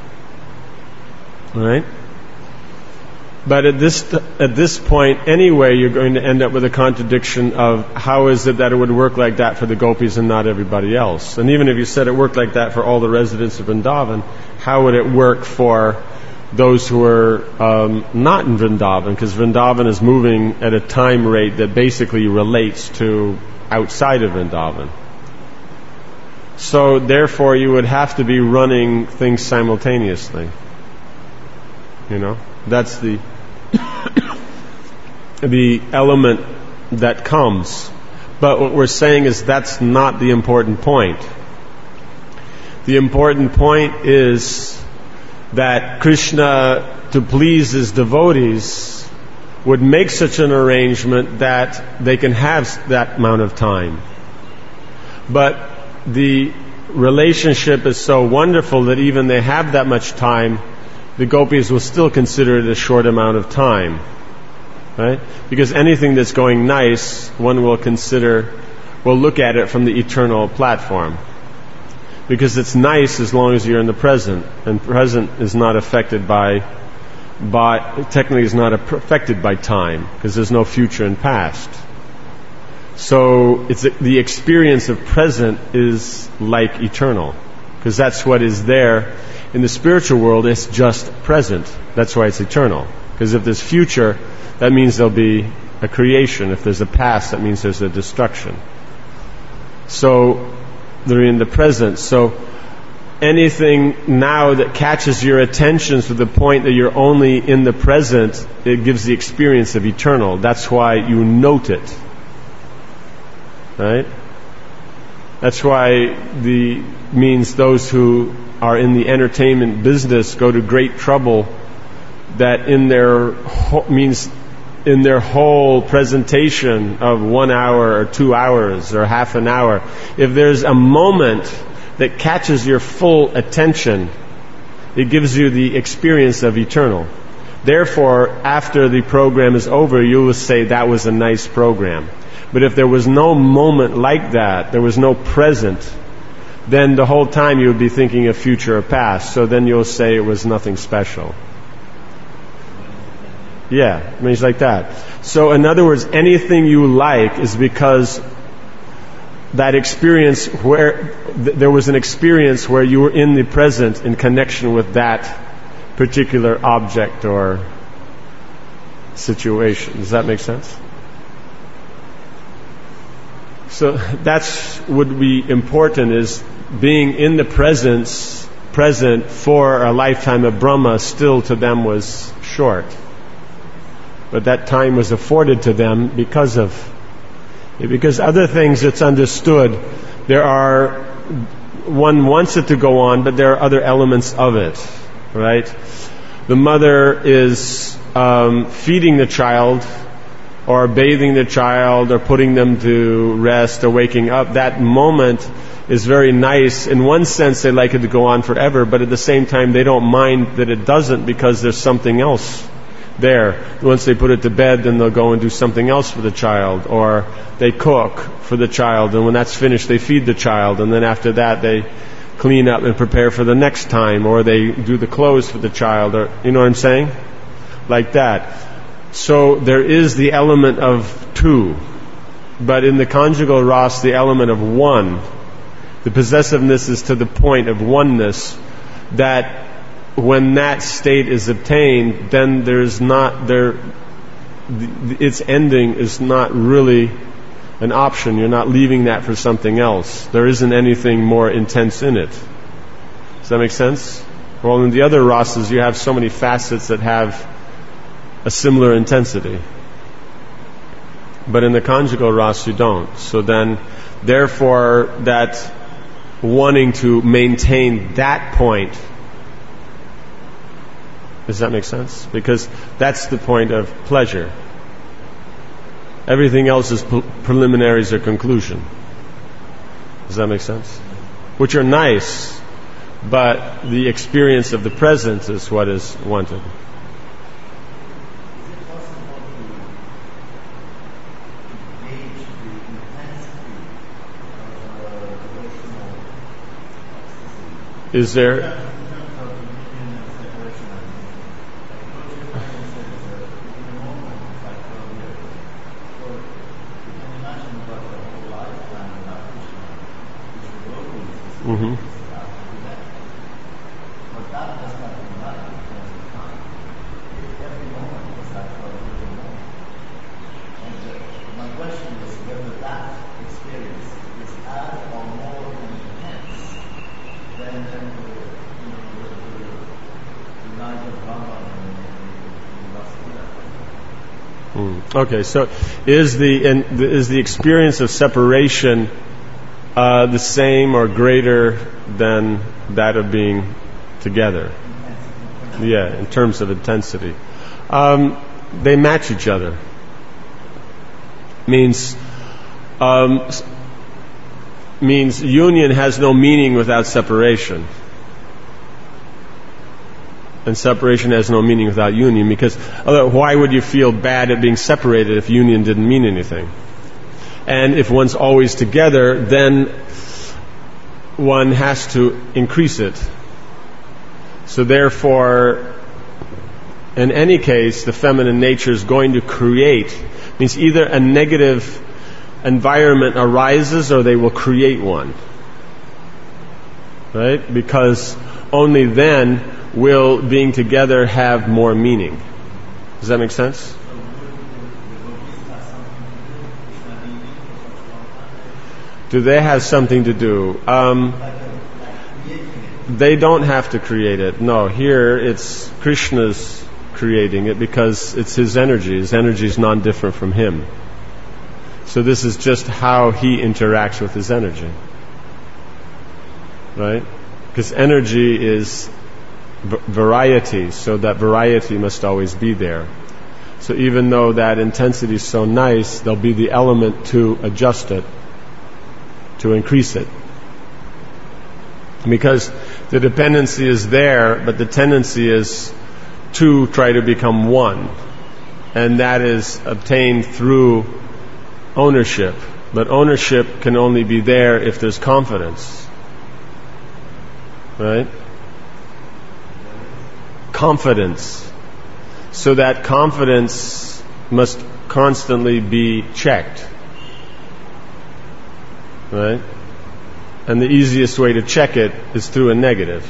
Right? But at this at this point, anyway, you're going to end up with a contradiction of how is it that it would work like that for the gopis and not everybody else? And even if you said it worked like that for all the residents of Vrindavan, how would it work for those who are um, not in Vrindavan? Because Vrindavan is moving at a time rate that basically relates to outside of Vrindavan. So therefore you would have to be running things simultaneously. You know? That's the the element that comes. But what we're saying is that's not the important point. The important point is that Krishna, to please his devotees, would make such an arrangement that they can have that amount of time. But the relationship is so wonderful that even they have that much time, the gopis will still consider it a short amount of time. Right? Because anything that's going nice, one will consider, will look at it from the eternal platform. Because it's nice as long as you're in the present, and present is not affected by, by technically is not affected by time, because there's no future and past. So it's the experience of present is like eternal, because that's what is there. In the spiritual world, it's just present. That's why it's eternal. Because if there's future, that means there'll be a creation. If there's a past, that means there's a destruction. So they're in the present. So anything now that catches your attention to the point that you're only in the present, it gives the experience of eternal. That's why you note it. Right? That's why the means those who are in the entertainment business go to great trouble, that in their ho- means in their whole presentation of one hour or two hours or half an hour, if there's a moment that catches your full attention, it gives you the experience of eternal. Therefore, after the program is over, you will say that was a nice program. But if there was no moment like that, there was no present, then the whole time you would be thinking of future or past. So then you'll say it was nothing special. Yeah, it means like that. So in other words, anything you like is because that experience where th- there was an experience where you were in the present in connection with that particular object or situation. Does that make sense? So that's what would be important, is being in the presence, present for a lifetime of Brahma still to them was short. But that time was afforded to them because of, because other things it's understood, there are, one wants it to go on, but there are other elements of it, right? The mother is um, feeding the child, or bathing the child, or putting them to rest, or waking up. That moment is very nice. In one sense, they like it to go on forever, but at the same time, they don't mind that it doesn't, because there's something else there. Once they put it to bed, then they'll go and do something else for the child, or they cook for the child, and when that's finished, they feed the child, and then after that, they clean up and prepare for the next time, or they do the clothes for the child, or, you know what I'm saying? Like that. So there is the element of two, but in the conjugal ras, the element of one. The possessiveness is to the point of oneness, that when that state is obtained, then there's not there. Its ending is not really an option. You're not leaving that for something else. There isn't anything more intense in it. Does that make sense? Well, in the other rasas, you have so many facets that have a similar intensity. But in the conjugal ras, you don't. So then, therefore, that wanting to maintain that point, does that make sense? Because that's the point of pleasure. Everything else is pre- preliminaries or conclusion. Does that make sense? Which are nice, but the experience of the present is what is wanted. Is there? Mm-hmm. Mm. Okay, so is the, in, the is the experience of separation uh, the same or greater than that of being together? Yeah, in terms of intensity. Um, they match each other. Means um, means union has no meaning without separation. And separation has no meaning without union, because why would you feel bad at being separated if union didn't mean anything? And if one's always together, then one has to increase it. So therefore, in any case, the feminine nature is going to create, means either a negative environment arises or they will create one. Right? Because only then will being together have more meaning. Does that make sense? Do they have something to do? Um, they don't have to create it. No, here it's Krishna's creating it because it's his energy. His energy is non-different from him. So this is just how he interacts with his energy. Right? Because energy is variety, so that variety must always be there. So even though that intensity is so nice, there'll be the element to adjust it, to increase it. Because the dependency is there, but the tendency is to try to become one. And that is obtained through ownership. But ownership can only be there if there's confidence. Right? Confidence. So that confidence must constantly be checked. Right? And the easiest way to check it is through a negative.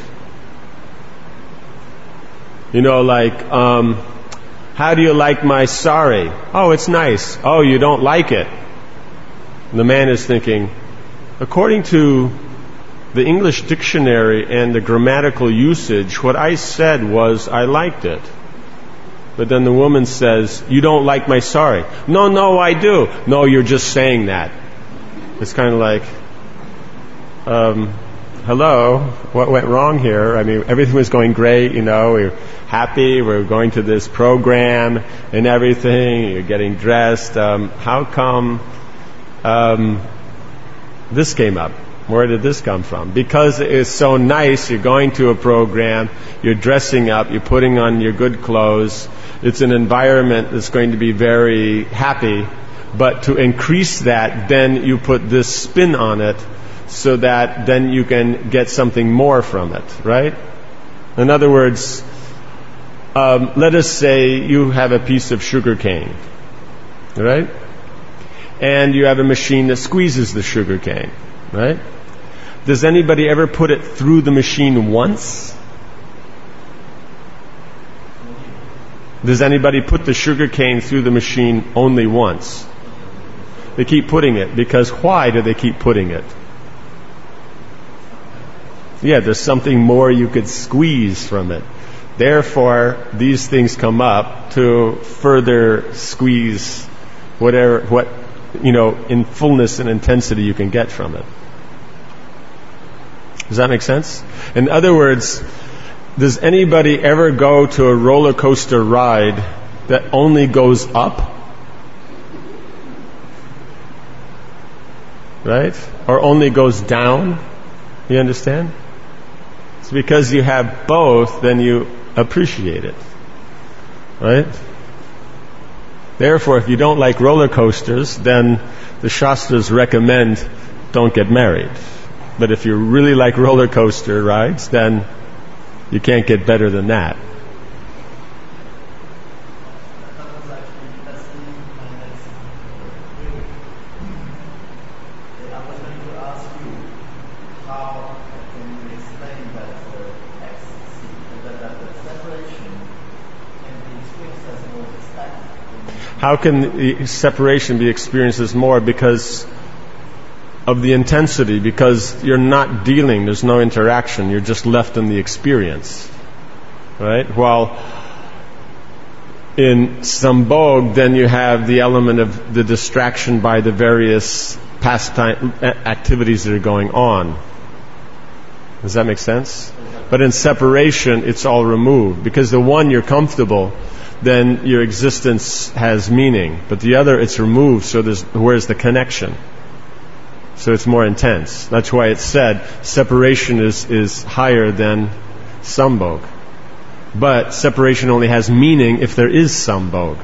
You know, like, um, how do you like my sari? Oh, it's nice. Oh, you don't like it. And the man is thinking, according to the English dictionary and the grammatical usage, what I said was I liked it. But then the woman says, you don't like my sari. No, no, I do. No, you're just saying that. It's kind of like, um, hello, what went wrong here? I mean, everything was going great, you know, we we're happy, we we're going to this program and everything, you're getting dressed. Um, how come um, this came up? Where did this come from? Because it is so nice, you're going to a program, you're dressing up, you're putting on your good clothes, it's an environment that's going to be very happy, but to increase that, then you put this spin on it, so that then you can get something more from it, right? In other words, um, let us say you have a piece of sugar cane, right? And you have a machine that squeezes the sugar cane, right? Does anybody ever put it through the machine once? Does anybody put the sugar cane through the machine only once? They keep putting it, because why do they keep putting it? Yeah, there's something more you could squeeze from it. Therefore, these things come up to further squeeze whatever, what, you know, in fullness and intensity you can get from it. Does that make sense? In other words, does anybody ever go to a roller coaster ride that only goes up? Right? Or only goes down? You understand? It's because you have both, then you appreciate it. Right? Therefore, if you don't like roller coasters, then the Shastras recommend don't get married. But if you really like roller coaster rides, then you can't get better than that. How can the separation be experienced as more? Because of the intensity, because you're not dealing, there's no interaction, you're just left in the experience. Right? While In Sambhog, then you have the element of the distraction by the various pastime activities that are going on. Does that make sense? But in separation, it's all removed. Because the one, you're comfortable, then your existence has meaning. But the other, it's removed, so there's, where's the connection? So it's more intense. That's why it's said separation is, is higher than Sambhog. But separation only has meaning if there is Sambhog.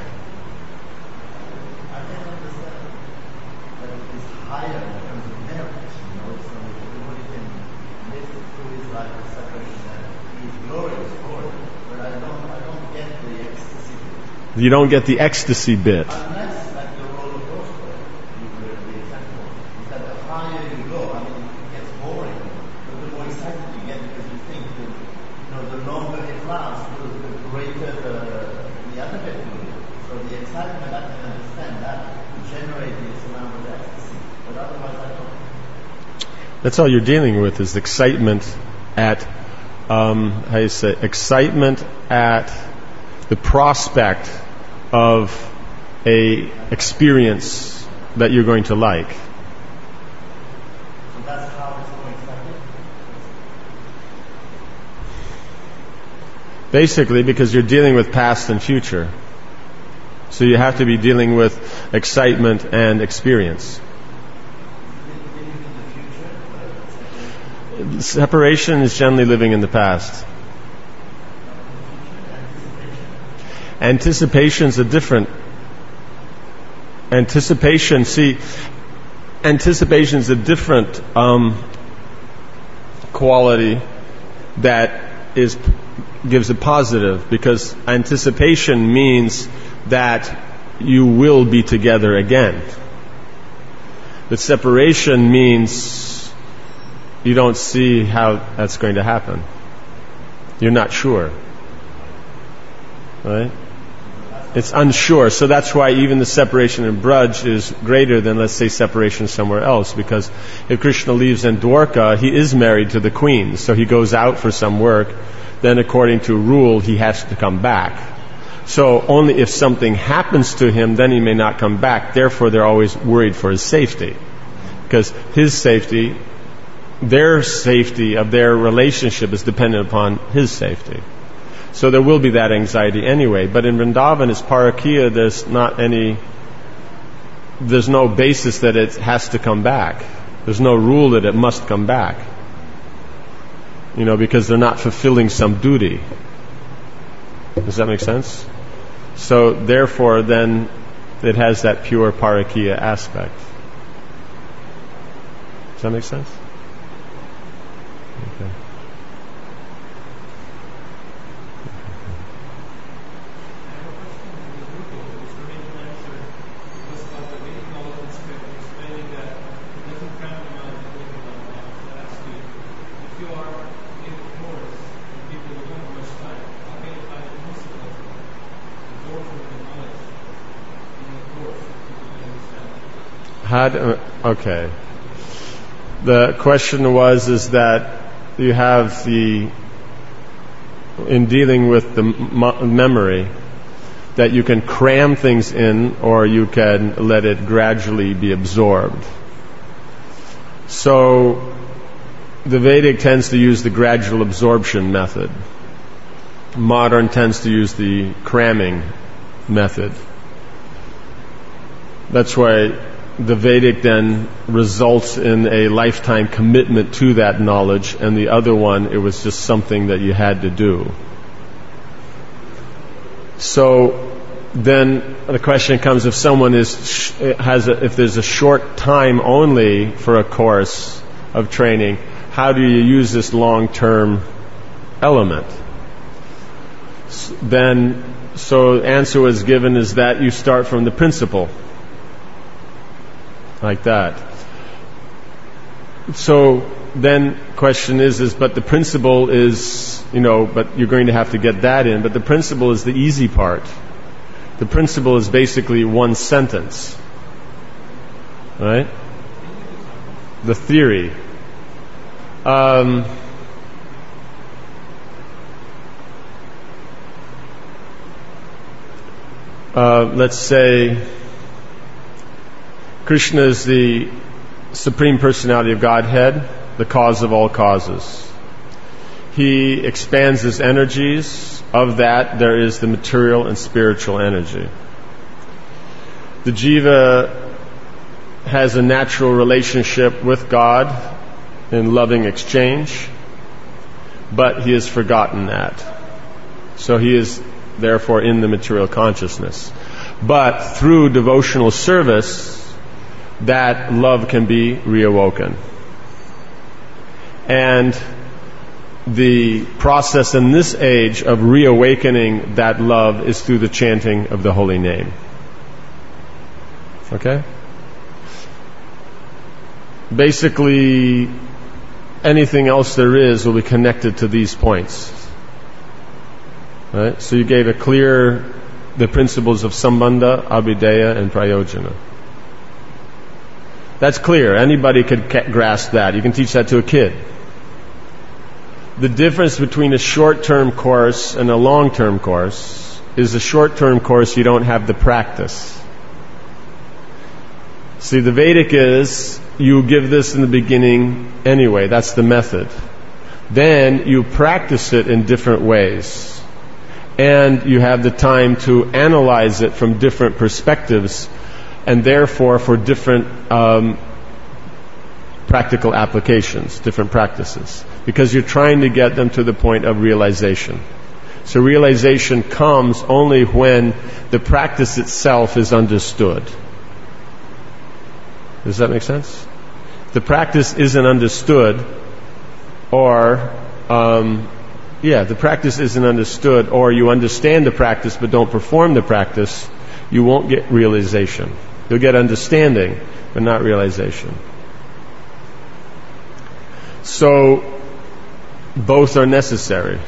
You don't get the ecstasy bit. Unless, like the roller coaster, you were the example, is that the higher you go, I mean, it gets boring, but the more excited you get because you think that, you know, the longer it lasts, the, the greater the, the other bit will be. So the excitement, I can understand that, to generate this amount of ecstasy, but otherwise I don't. That's all you're dealing with is excitement at, um, how do you say, excitement at the prospect of a experience that you're going to like. So that's how it's going to happen? Basically, because you're dealing with past and future. So you have to be dealing with excitement and experience. Separation is generally living in the past. Anticipation's a different anticipation. See, anticipation's a different um, quality that is gives a positive, because anticipation means that you will be together again. But separation means you don't see how that's going to happen. You're not sure. Right? It's unsure. So that's why even the separation in Braj is greater than, let's say, separation somewhere else. Because if Krishna leaves in Dwarka, he is married to the queen. So he goes out for some work. Then according to rule, he has to come back. So only if something happens to him, then he may not come back. Therefore, they're always worried for his safety. Because his safety, their safety of their relationship is dependent upon his safety. So there will be that anxiety anyway. But in Vrindavan, it's parakiya, there's not any, there's no basis that it has to come back. There's no rule that it must come back. You know, because they're not fulfilling some duty. Does that make sense? So therefore, then, it has that pure parakiya aspect. Does that make sense? Okay. How do, okay. The question was is that you have the, in dealing with the m- memory, that you can cram things in or you can let it gradually be absorbed. So the Vedic tends to use the gradual absorption method. Modern tends to use the cramming method. That's why the Vedic then results in a lifetime commitment to that knowledge, and the other one, it was just something that you had to do. So then the question comes, if someone is has a, if there's a short time only for a course of training, how do you use this long-term element? Then, so the answer was given is that you start from the principle. Like that. So then question is, is, but the principle is, you know, but you're going to have to get that in, but the principle is the easy part. The principle is basically one sentence. Right? The theory. Um, uh, let's say Krishna is the Supreme Personality of Godhead, the cause of all causes. He expands his energies. Of that, there is the material and spiritual energy. The jiva has a natural relationship with God in loving exchange, but he has forgotten that. So he is therefore in the material consciousness. But through devotional service, that love can be reawoken. And the process in this age of reawakening that love is through the chanting of the holy name. Okay? Basically, anything else there is will be connected to these points. Right? So you gave a clear, the principles of Sambandha, Abhideya, and Prayojana. That's clear. Anybody could grasp that. You can teach that to a kid. The difference between a short-term course and a long-term course is a short-term course you don't have the practice. See, the Vedic is you give this in the beginning anyway. That's the method. Then you practice it in different ways. And you have the time to analyze it from different perspectives and therefore for different um, practical applications, different practices. Because you're trying to get them to the point of realization. So realization comes only when the practice itself is understood. Does that make sense? If the practice isn't understood, or, um, yeah, the practice isn't understood, or you understand the practice but don't perform the practice, you won't get realization. You'll get understanding, but not realization. So, both are necessary.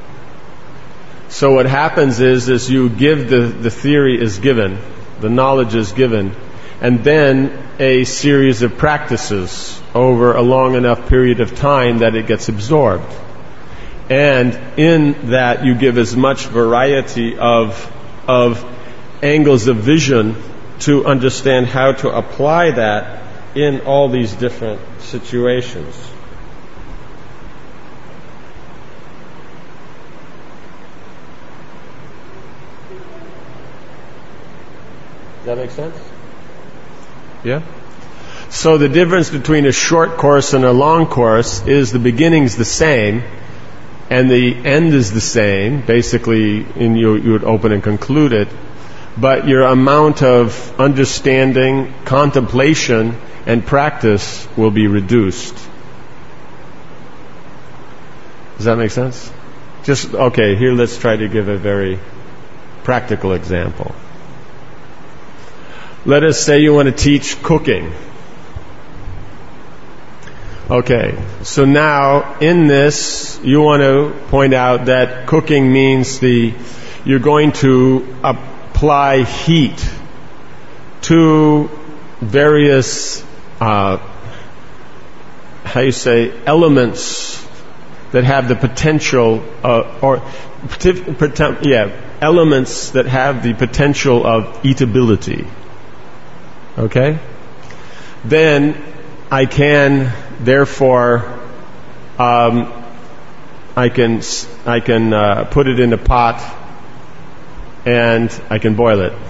So what happens is, is you give the, the theory is given, the knowledge is given, and then a series of practices over a long enough period of time that it gets absorbed. And in that you give as much variety of, of angles of vision to understand how to apply that in all these different situations. Does that make sense? Yeah? So the difference between a short course and a long course is the beginning's the same and the end is the same. Basically, in you, you would open and conclude it. But your amount of understanding, contemplation, and practice will be reduced. Does that make sense? Just, okay, here let's try to give a very practical example. Let us say you want to teach cooking. Okay, so now in this, you want to point out that cooking means the you're going to apply heat to various, uh, how you say, elements that have the potential, uh, or yeah, elements that have the potential of eatability. Okay? Then I can, therefore, um, I can I can uh, put it in a pot and I can boil it.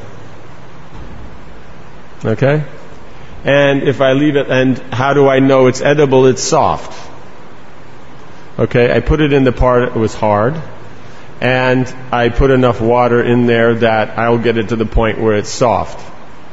Okay? And if I leave it, and how do I know it's edible? It's soft. Okay? I put it in the part it was hard, and I put enough water in there that I'll get it to the point where it's soft.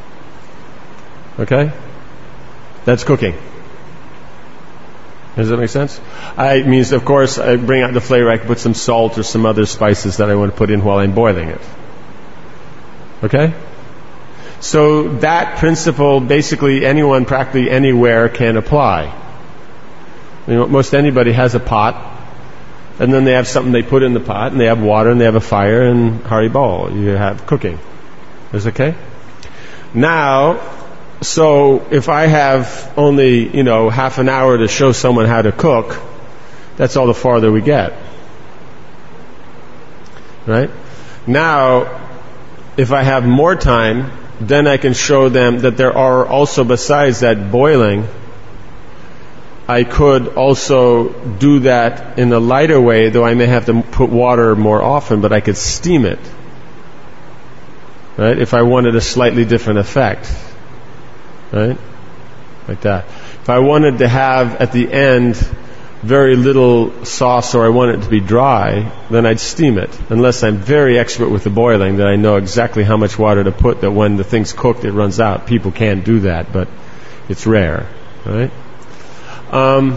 Okay? That's cooking. Does that make sense? I it means, of course, I bring out the flavor. I can put some salt or some other spices that I want to put in while I'm boiling it. Okay? So that principle, basically anyone practically anywhere can apply. You know, most anybody has a pot, and then they have something they put in the pot, and they have water, and they have a fire, and haribol, you have cooking. Is it okay? Now, so if I have only, you know, half an hour to show someone how to cook, that's all the farther we get. Right? Now, if I have more time, then I can show them that there are also, besides that boiling, I could also do that in a lighter way, though I may have to put water more often, but I could steam it. Right? If I wanted a slightly different effect. Right? Like that. If I wanted to have at the end very little sauce, or I want it to be dry, then I'd steam it. Unless I'm very expert with the boiling, that I know exactly how much water to put, that when the thing's cooked it runs out. People can do that, but it's rare. Right? Um,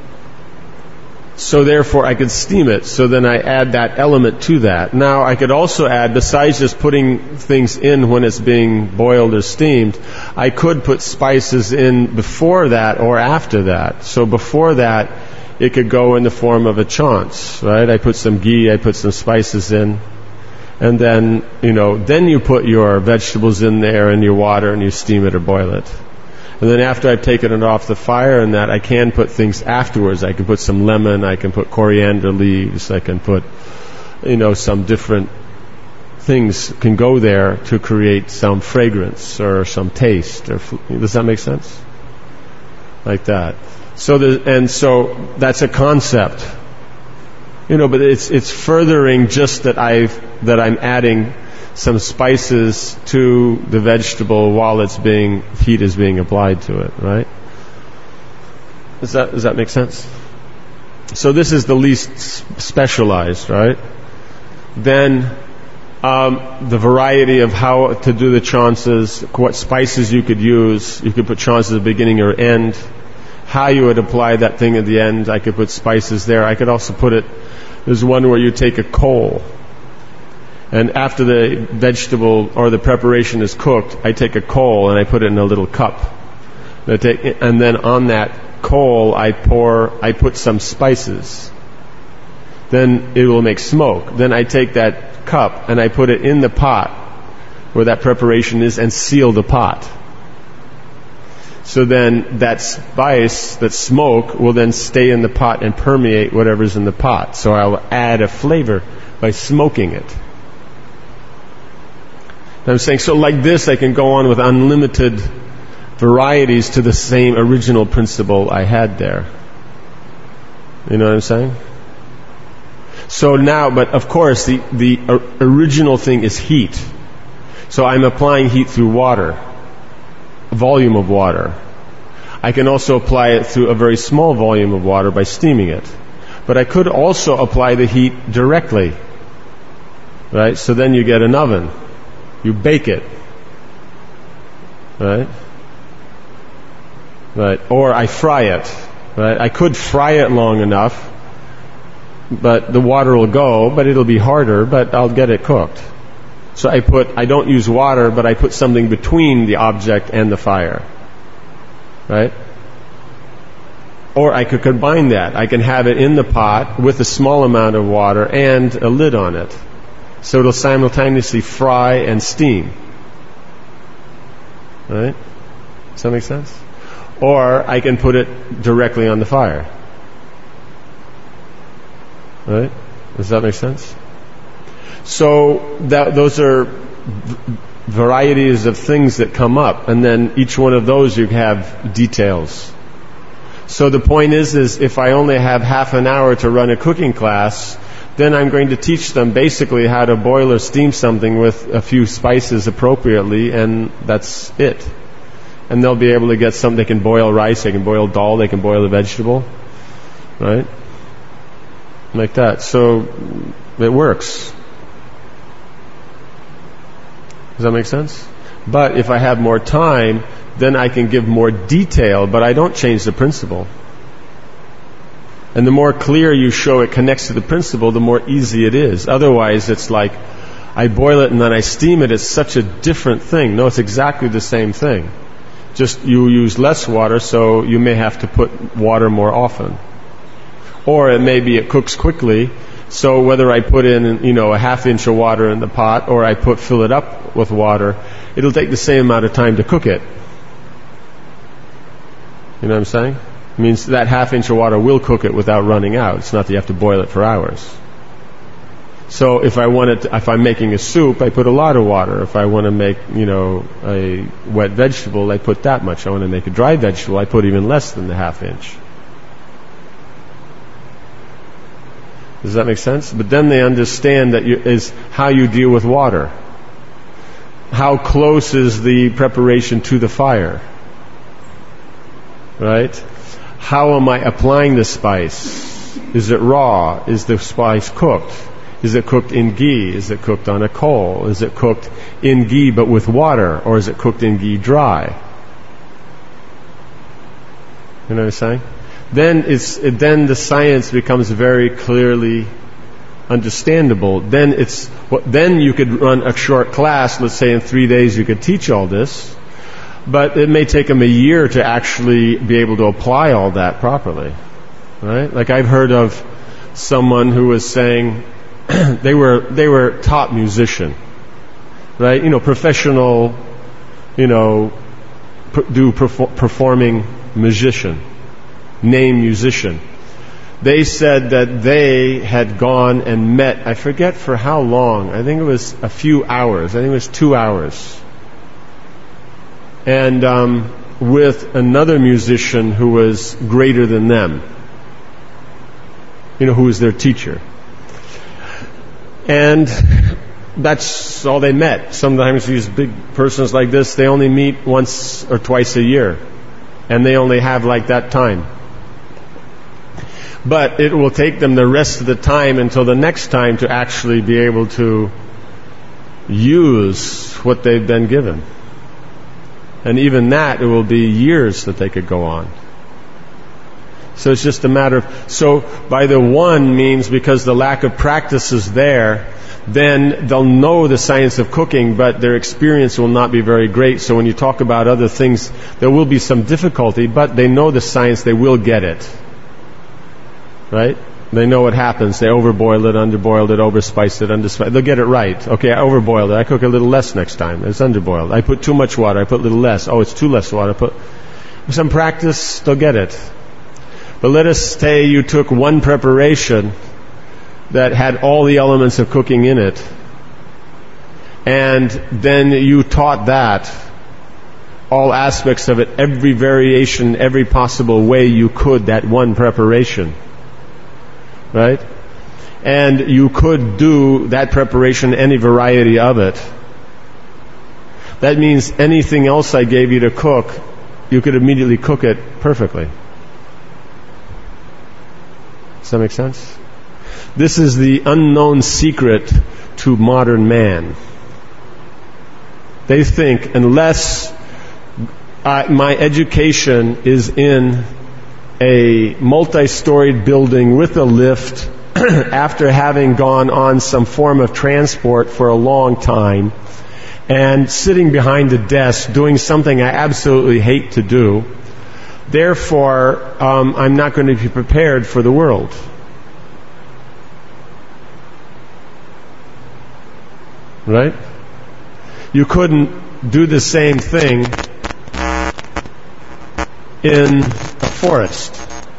so therefore I could steam it, so then I add that element to that. Now I could also add, besides just putting things in when it's being boiled or steamed, I could put spices in before that or after that. So before that, it could go in the form of a chaunce, right? I put some ghee, I put some spices in, and then, you know, then you put your vegetables in there and your water and you steam it or boil it. And then after I've taken it off the fire and that, I can put things afterwards. I can put some lemon, I can put coriander leaves, I can put, you know, some different things can go there to create some fragrance or some taste. Or, does that make sense? Like that. So the, and so that's a concept. You know, but it's it's furthering just that I've that I'm adding some spices to the vegetable while it's being heat is being applied to it, right? Does that does that make sense? So this is the least specialized, right? Then um, the variety of how to do the chaunces, what spices you could use. You could put chaunces at the beginning or end. How you would apply that thing at the end. I could put spices there. I could also put it. There's one where you take a coal. And after the vegetable or the preparation is cooked, I take a coal and I put it in a little cup. And, I take, and then on that coal, I pour, I put some spices. Then it will make smoke. Then I take that cup and I put it in the pot where that preparation is and seal the pot. So then that spice, that smoke, will then stay in the pot and permeate whatever's in the pot. So I'll add a flavor by smoking it. I'm saying, so like this, I can go on with unlimited varieties to the same original principle I had there. You know what I'm saying? So now, but of course, the, the original thing is heat. So I'm applying heat through water, a volume of water. I can also apply it through a very small volume of water by steaming it. But I could also apply the heat directly. Right? So then you get an oven. You bake it. Right? Right. Or I fry it. Right? I could fry it long enough, but the water will go, but it'll be harder, but I'll get it cooked. So I put, I don't use water, but I put something between the object and the fire. Right? Or I could combine that. I can have it in the pot with a small amount of water and a lid on it. So it'll simultaneously fry and steam. Right? Does that make sense? Or I can put it directly on the fire. Right? Does that make sense? So that, those are v- varieties of things that come up, and then each one of those you have details. So the point is, is if I only have half an hour to run a cooking class, then I'm going to teach them basically how to boil or steam something with a few spices appropriately, and that's it. And they'll be able to get something. They can boil rice, they can boil dal, they can boil a vegetable, right? Like that. So it works. Does that make sense? But if I have more time, then I can give more detail, but I don't change the principle. And the more clear you show it connects to the principle, the more easy it is. Otherwise, it's like, I boil it and then I steam it. It's such a different thing. No, it's exactly the same thing. Just you use less water, so you may have to put water more often. Or it may be it cooks quickly, so whether I put in, you know, a half inch of water in the pot or I put fill it up with water, it'll take the same amount of time to cook it. You know what I'm saying? It means that half inch of water will cook it without running out. It's not that you have to boil it for hours. So if I want it, to, if I'm making a soup, I put a lot of water. If I want to make, you know, a wet vegetable, I put that much. I want to make a dry vegetable, I put even less than the half inch. Does that make sense? But then they understand that you, is how you deal with water. How close is the preparation to the fire? Right? How am I applying the spice? Is it raw? Is the spice cooked? Is it cooked in ghee? Is it cooked on a coal? Is it cooked in ghee but with water? Or is it cooked in ghee dry? You know what I'm saying? Then it's then the science becomes very clearly understandable. Then it's then you could run a short class. Let's say in three days you could teach all this, but it may take them a year to actually be able to apply all that properly. Right? Like I've heard of someone who was saying they were they were top musician, right? You know, professional, you know, per, do perfor- performing musician. Name musician. They said that they had gone and met, I forget for how long, I think it was a few hours, I think it was two hours, and um, with another musician who was greater than them, you know, who was their teacher. And that's all they met. Sometimes these big persons like this, they only meet once or twice a year, and they only have like that time. But it will take them the rest of the time until the next time to actually be able to use what they've been given. And even that, it will be years that they could go on. So it's just a matter of, so by the one means because the lack of practice is there, then they'll know the science of cooking, but their experience will not be very great. So when you talk about other things, there will be some difficulty, but they know the science, they will get it. Right? They know what happens. They overboil it, underboiled it, overspiced it, underspiced it. They'll get it right. Okay, I overboiled it. I cook a little less next time. It's underboiled. I put too much water. I put a little less. Oh, it's too less water. I put with some practice, they'll get it. But let us say you took one preparation that had all the elements of cooking in it, and then you taught that, all aspects of it, every variation, every possible way you could, that one preparation. Right? And you could do that preparation, any variety of it. That means anything else I gave you to cook, you could immediately cook it perfectly. Does that make sense? This is the unknown secret to modern man. They think unless I, my education is in a multi-storied building with a lift after having gone on some form of transport for a long time and sitting behind a desk doing something I absolutely hate to do, therefore um, I'm not going to be prepared for the world. Right? You couldn't do the same thing in a forest.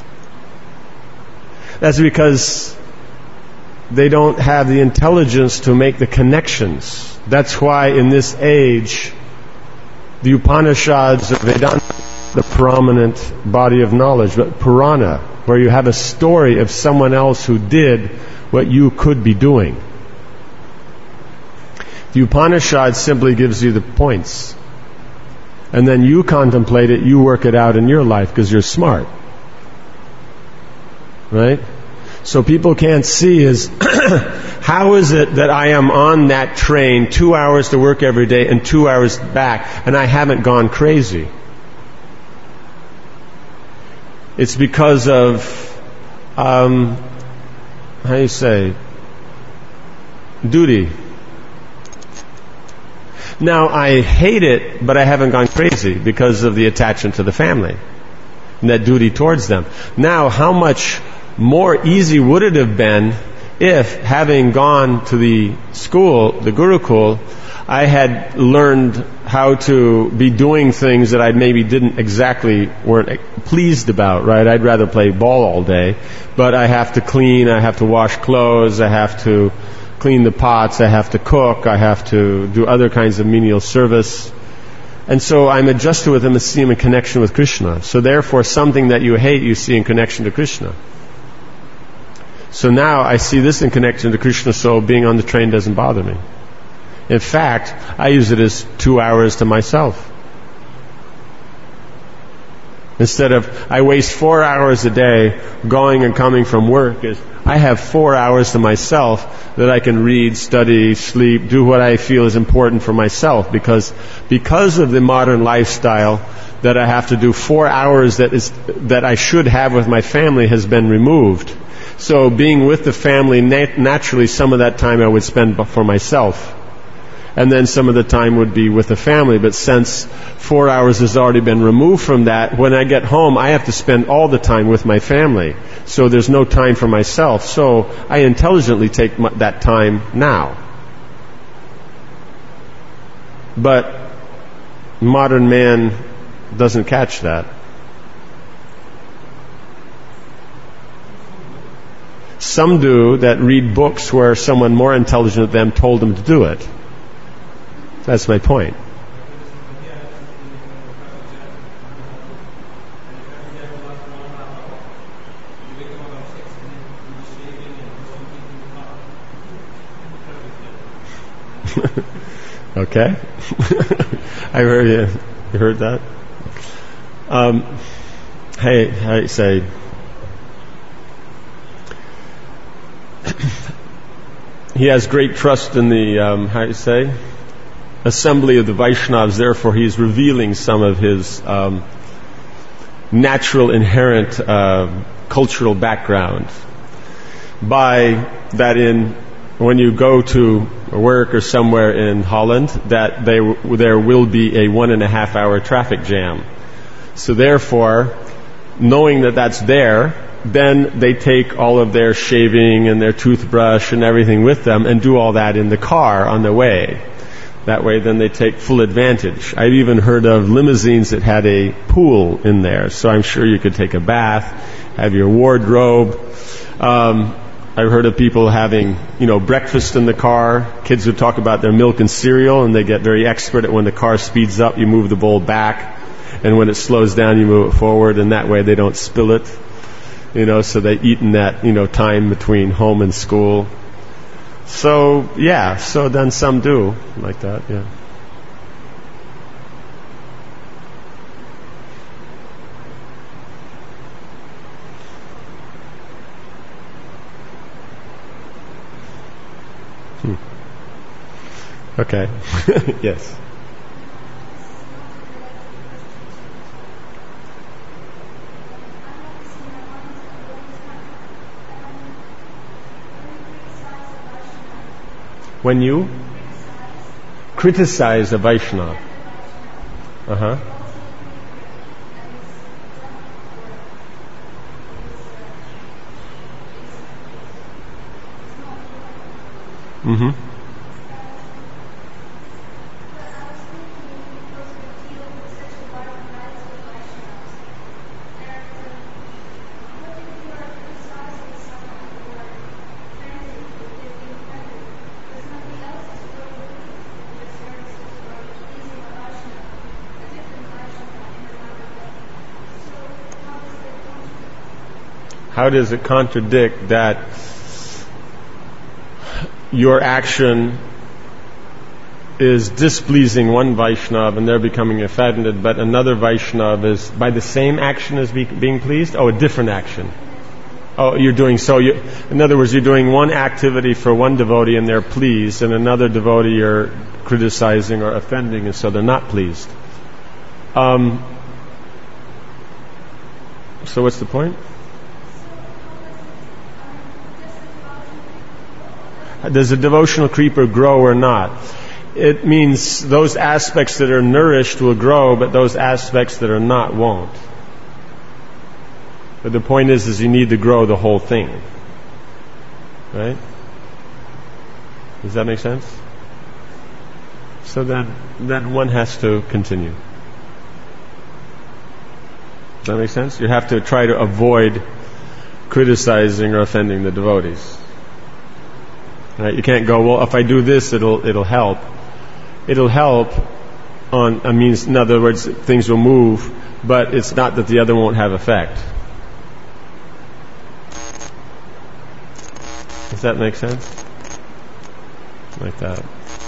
That's because they don't have the intelligence to make the connections. That's why in this age, the Upanishads or Vedanta, the prominent body of knowledge, but Purana, where you have a story of someone else who did what you could be doing. The Upanishad simply gives you the points. And then you contemplate it, you work it out in your life because you're smart. Right? So people can't see is, how is it that I am on that train two hours to work every day and two hours back and I haven't gone crazy? It's because of, um, how do you say, duty. Now, I hate it, but I haven't gone crazy because of the attachment to the family and that duty towards them. Now, how much more easy would it have been if, having gone to the school, the Gurukul, I had learned how to be doing things that I maybe didn't exactly weren't pleased about, right? I'd rather play ball all day, but I have to clean, I have to wash clothes, I have to clean the pots, I have to cook, I have to do other kinds of menial service. And so I'm adjusted with them and see them in connection with Krishna. So therefore, something that you hate, you see in connection to Krishna. So now I see this in connection to Krishna, so being on the train doesn't bother me. In fact, I use it as two hours to myself. Instead of, I waste four hours a day going and coming from work, is I have four hours to myself that I can read, study, sleep, do what I feel is important for myself. Because, because of the modern lifestyle that I have to do, four hours that is, that I should have with my family has been removed. So being with the family, nat- naturally some of that time I would spend for myself. And then some of the time would be with the family. But since four hours has already been removed from that, when I get home, I have to spend all the time with my family. So there's no time for myself. So I intelligently take my, that time now. But modern man doesn't catch that. Some do that read books where someone more intelligent than them told them to do it. That's my point. Okay. I heard you. You heard that? Um, hey, how do you say? He has great trust in the, um, how do you say? Assembly of the Vaishnavas, therefore he's revealing some of his um, natural, inherent uh, cultural background. By that in, when you go to work or somewhere in Holland, that they, there will be a one and a half hour traffic jam. So therefore, knowing that that's there, then they take all of their shaving and their toothbrush and everything with them and do all that in the car on the way. That way then they take full advantage. I've even heard of limousines that had a pool in there, so I'm sure you could take a bath, have your wardrobe. Um, I've heard of people having, you know, breakfast in the car. Kids would talk about their milk and cereal, and they get very expert at when the car speeds up, you move the bowl back, and when it slows down, you move it forward, and that way they don't spill it. You know, so they eat in that, you know, time between home and school. So, yeah, so then some do like that, yeah. Hmm. Okay. Yes. When you criticize a Vaishnava. Uh-huh. Mm-hmm. How does it contradict that your action is displeasing one Vaishnava and they're becoming offended, but another Vaishnava is by the same action as be, being pleased? Oh, a different action. Oh, you're doing so. You, in other words, you're doing one activity for one devotee and they're pleased, and another devotee you're criticizing or offending, and so they're not pleased. Um, so what's the point? Does a devotional creeper grow or not? It means those aspects that are nourished will grow, but those aspects that are not won't. But the point is, is you need to grow the whole thing. Right? Does that make sense? So then, then one has to continue. Does that make sense? You have to try to avoid criticizing or offending the devotees. Right? You can't go, well, if I do this, it'll it'll help. It'll help on, I mean, in other words, things will move, but it's not that the other won't have effect. Does that make sense? Like that.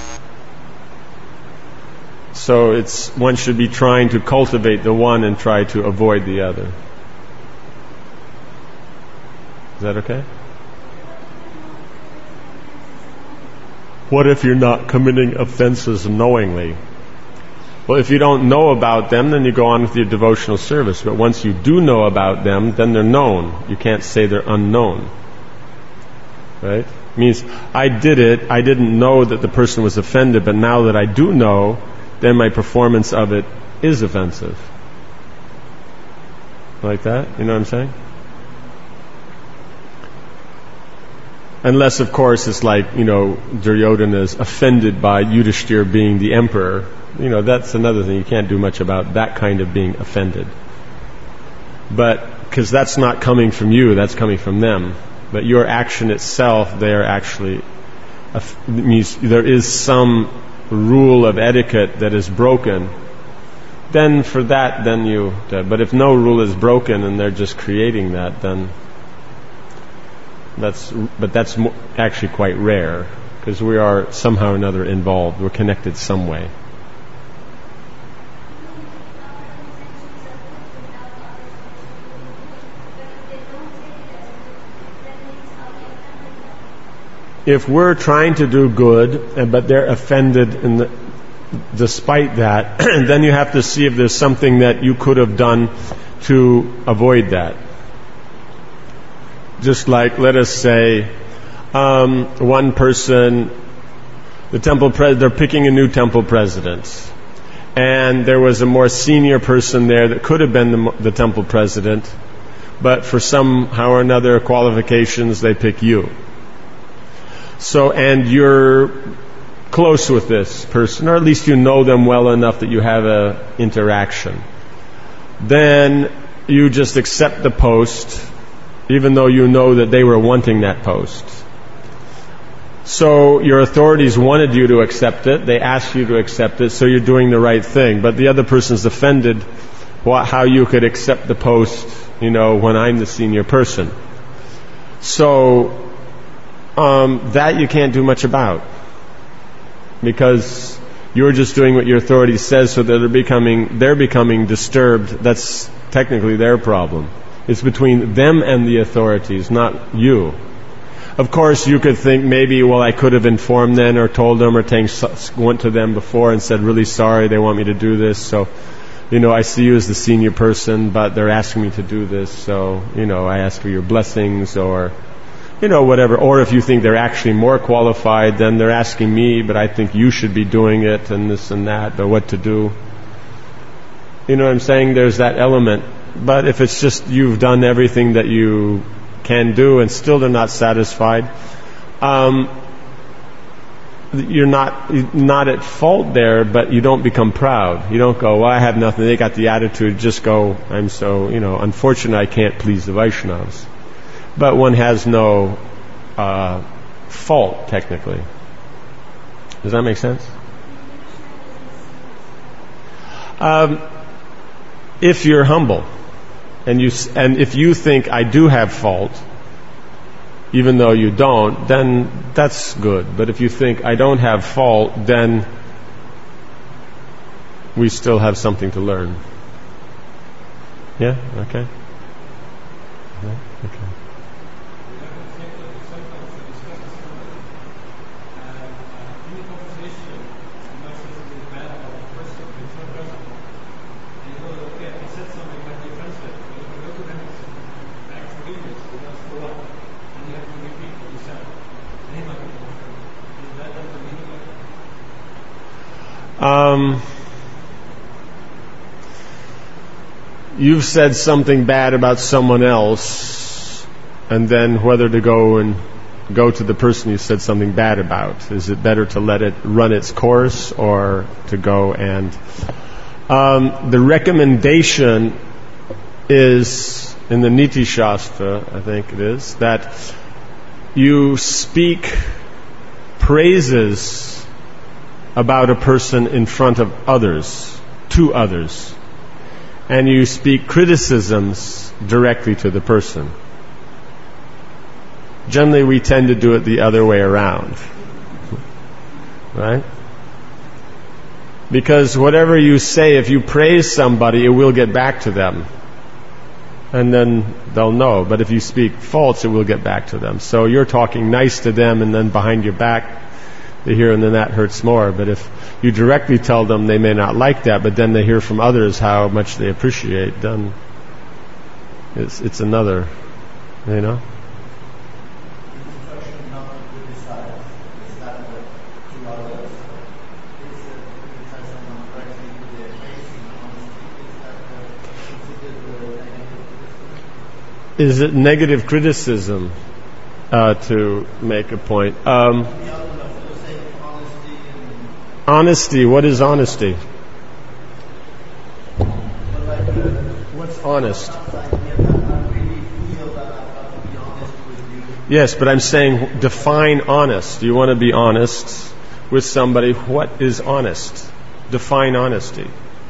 So it's, one should be trying to cultivate the one and try to avoid the other. Is that okay? What if you're not committing offenses knowingly? Well, if you don't know about them, then you go on with your devotional service. But once you do know about them, then they're known. You can't say they're unknown. Right? It means, I did it, I didn't know that the person was offended, but now that I do know, then my performance of it is offensive. Like that? You know what I'm saying? Unless, of course, it's like, you know, Duryodhana is offended by Yudhishthira being the emperor. You know, that's another thing. You can't do much about that kind of being offended. But, because that's not coming from you, that's coming from them. But your action itself, they are actually, it means there is some rule of etiquette that is broken. Then for that, then you, but if no rule is broken and they're just creating that, then that's, but that's actually quite rare, because we are somehow or another involved. We're connected some way. If we're trying to do good, but they're offended in the, despite that, then you have to see if there's something that you could have done to avoid that. Just like, let us say, um, one person, the temple pres- they're picking a new temple president, and there was a more senior person there that could have been the, the temple president, but for somehow or another qualifications, they pick you. So, and you're close with this person, or at least you know them well enough that you have a interaction. Then you just accept the post, even though you know that they were wanting that post. So your authorities wanted you to accept it, they asked you to accept it, so you're doing the right thing. But the other person's offended what, how you could accept the post, you know, when I'm the senior person. So, Um, that you can't do much about, because you're just doing what your authority says, so that they're becoming they're becoming disturbed. That's technically their problem. It's between them and the authorities, not you. Of course, you could think maybe, well, I could have informed them or told them or went to them before and said, really sorry, they want me to do this, so, you know, I see you as the senior person, but they're asking me to do this, so, you know, I ask for your blessings, or you know, whatever. Or if you think they're actually more qualified, then they're asking me, but I think you should be doing it, and this and that, but what to do. You know what I'm saying? There's that element. But if it's just you've done everything that you can do and still they're not satisfied, um, you're not not at fault there, but you don't become proud. You don't go, well, I have nothing, they got the attitude. Just go, I'm so, you know, unfortunate I can't please the Vaishnavas. But one has no uh, fault, technically. Does that make sense? Um, if you're humble, and you and if you think I do have fault, even though you don't, then that's good. But if you think I don't have fault, then we still have something to learn. Yeah? Okay. Yeah? Okay. Um, you've said something bad about someone else, and then whether to go and go to the person you said something bad about. Is it better to let it run its course, or to go and... Um, the recommendation is, in the Niti Shastra, I think it is, that you speak praises about a person in front of others, to others, and you speak criticisms directly to the person. Generally, we tend to do it the other way around. Right? Because whatever you say, if you praise somebody, it will get back to them. And then they'll know. But if you speak false, it will get back to them. So you're talking nice to them, and then behind your back, they hear, and then that hurts more. But if you directly tell them, they may not like that, but then they hear from others how much they appreciate, then it's, it's another, you know? Is it negative criticism uh, to make a point? Um, honesty. What is honesty? What's honest? Yes, but I'm saying define honest. Do you want to be honest with somebody? What is honest? Define honesty.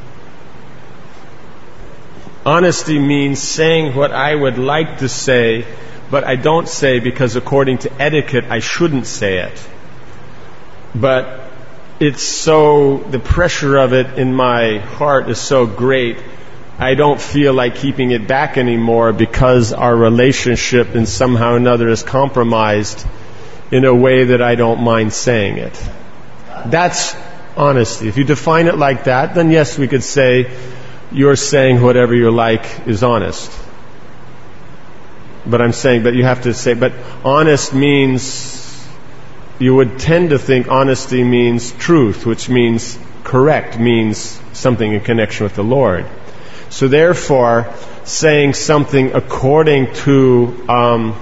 Honesty means saying what I would like to say, but I don't say because according to etiquette I shouldn't say it. But it's so, the pressure of it in my heart is so great, I don't feel like keeping it back anymore because our relationship in somehow or another is compromised in a way that I don't mind saying it. That's honesty. If you define it like that, then yes, we could say you're saying whatever you like is honest. But I'm saying, but you have to say, but honest means, you would tend to think honesty means truth, which means correct, means something in connection with the Lord. So therefore, saying something according to, um,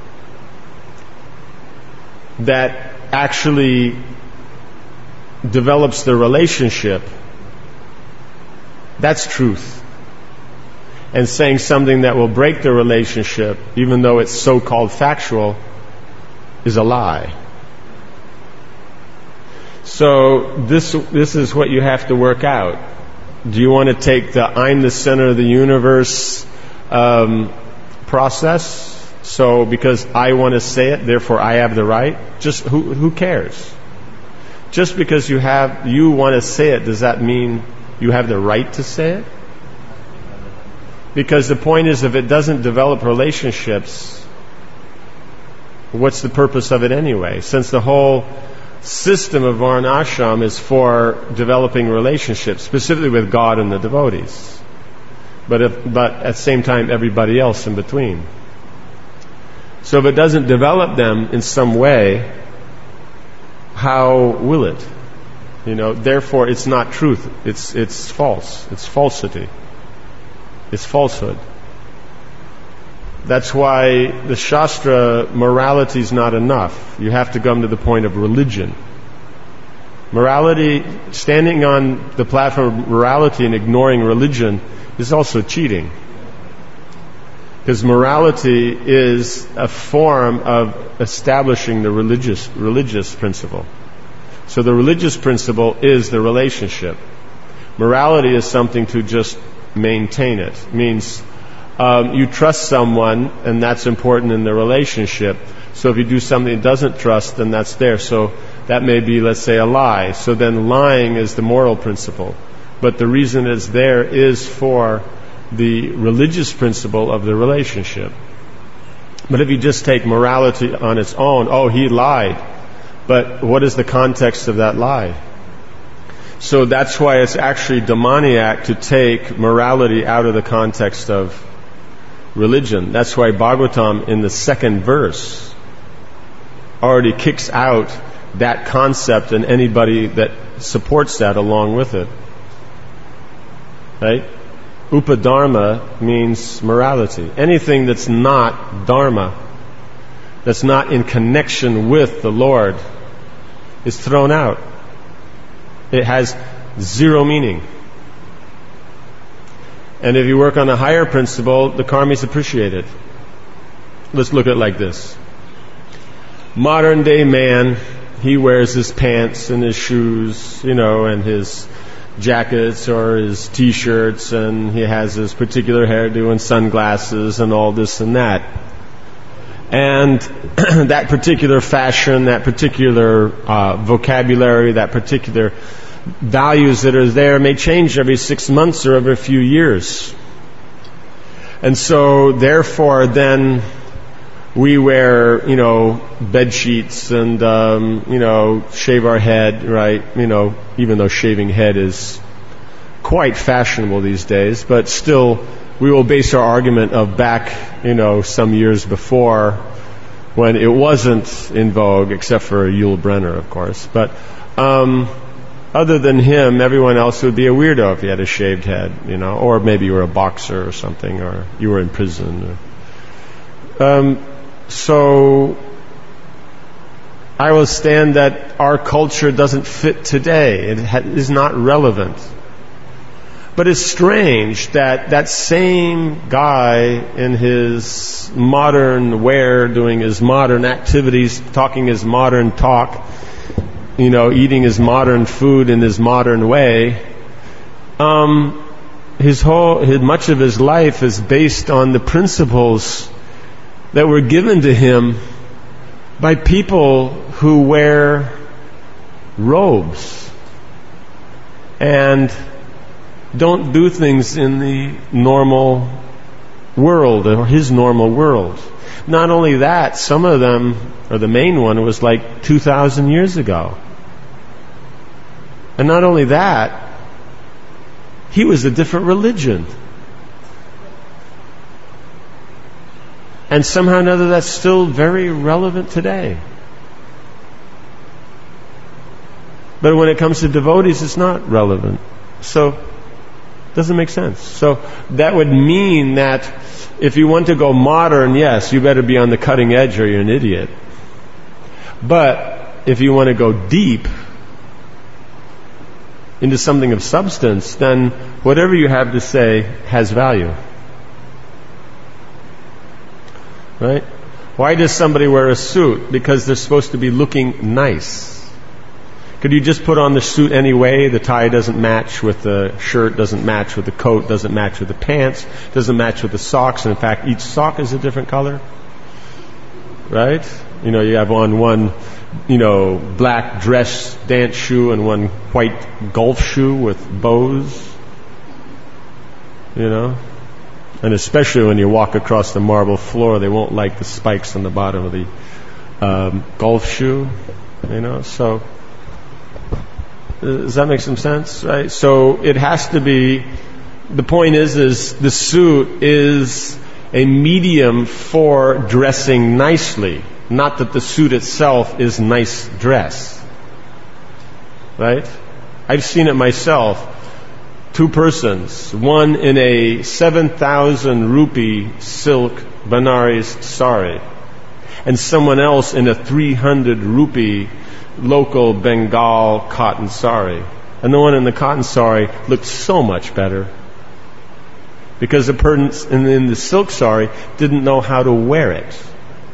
that actually develops the relationship, that's truth. And saying something that will break the relationship, even though it's so-called factual, is a lie. So this this is what you have to work out. Do you want to take the I'm the center of the universe um, process? So because I want to say it, therefore I have the right? Just who who cares? Just because you have you want to say it, does that mean you have the right to say it? Because the point is, if it doesn't develop relationships, what's the purpose of it anyway? Since the whole system of Varnashram is for developing relationships, specifically with God and the devotees. But if, but at the same time, everybody else in between. So if it doesn't develop them in some way, how will it? You know, therefore it's not truth. It's it's false. It's falsity. It's falsehood. That's why the Shastra, morality is not enough. You have to come to the point of religion. Morality, standing on the platform of morality and ignoring religion, is also cheating. Because morality is a form of establishing the religious religious principle. So the religious principle is the relationship. Morality is something to just maintain it. It means um, you trust someone, and that's important in the relationship. So if you do something it doesn't trust, then that's there. So that may be, let's say, a lie. So then lying is the moral principle. But the reason it's there is for the religious principle of the relationship. But if you just take morality on its own, oh, he lied. But what is the context of that lie? So that's why it's actually demoniac to take morality out of the context of religion. That's why Bhagavatam in the second verse already kicks out that concept and anybody that supports that along with it. Right? Upadharma means morality. Anything that's not dharma, that's not in connection with the Lord, is thrown out. It has zero meaning. And if you work on a higher principle, the karma is appreciated. Let's look at it like this. Modern day man, he wears his pants and his shoes, you know, and his jackets or his t-shirts, and he has his particular hairdo and sunglasses and all this and that. And that particular fashion, that particular uh, vocabulary, that particular values that are there may change every six months or every few years. And so, therefore, then we wear, you know, bed sheets and, um, you know, shave our head, right? You know, even though shaving head is quite fashionable these days, but still, we will base our argument of back, you know, some years before when it wasn't in vogue, except for Yul Brynner, of course. But um, other than him, everyone else would be a weirdo if you had a shaved head, you know, or maybe you were a boxer or something, or you were in prison. Or, um, so I will stand that our culture doesn't fit today. It ha- is not relevant. But it's strange that that same guy in his modern wear, doing his modern activities, talking his modern talk, you know, eating his modern food in his modern way, um, his whole, his, much of his life is based on the principles that were given to him by people who wear robes and don't do things in the normal world, or his normal world. Not only that, some of them, or the main one, was like two thousand years ago. And not only that, he was a different religion. And somehow or another that's still very relevant today. But when it comes to devotees, it's not relevant. So, doesn't make sense. So that would mean that if you want to go modern, yes, you better be on the cutting edge or you're an idiot. But if you want to go deep into something of substance, then whatever you have to say has value. Right? Why does somebody wear a suit? Because they're supposed to be looking nice. Could you just put on the suit anyway? The tie doesn't match with the shirt, doesn't match with the coat, doesn't match with the pants, doesn't match with the socks. And in fact, each sock is a different color. Right? You know, you have on one, you know, black dress dance shoe and one white golf shoe with bows. You know? And especially when you walk across the marble floor, they won't like the spikes on the bottom of the um, golf shoe. You know, so... Does that make some sense? Right? So it has to be, the point is, is the suit is a medium for dressing nicely. Not that the suit itself is nice dress. Right? I've seen it myself. Two persons, one in a seven thousand rupee silk Benares sari, and someone else in a three hundred rupee local Bengal cotton sari. And the one in the cotton sari looked so much better. Because the person in the silk sari didn't know how to wear it.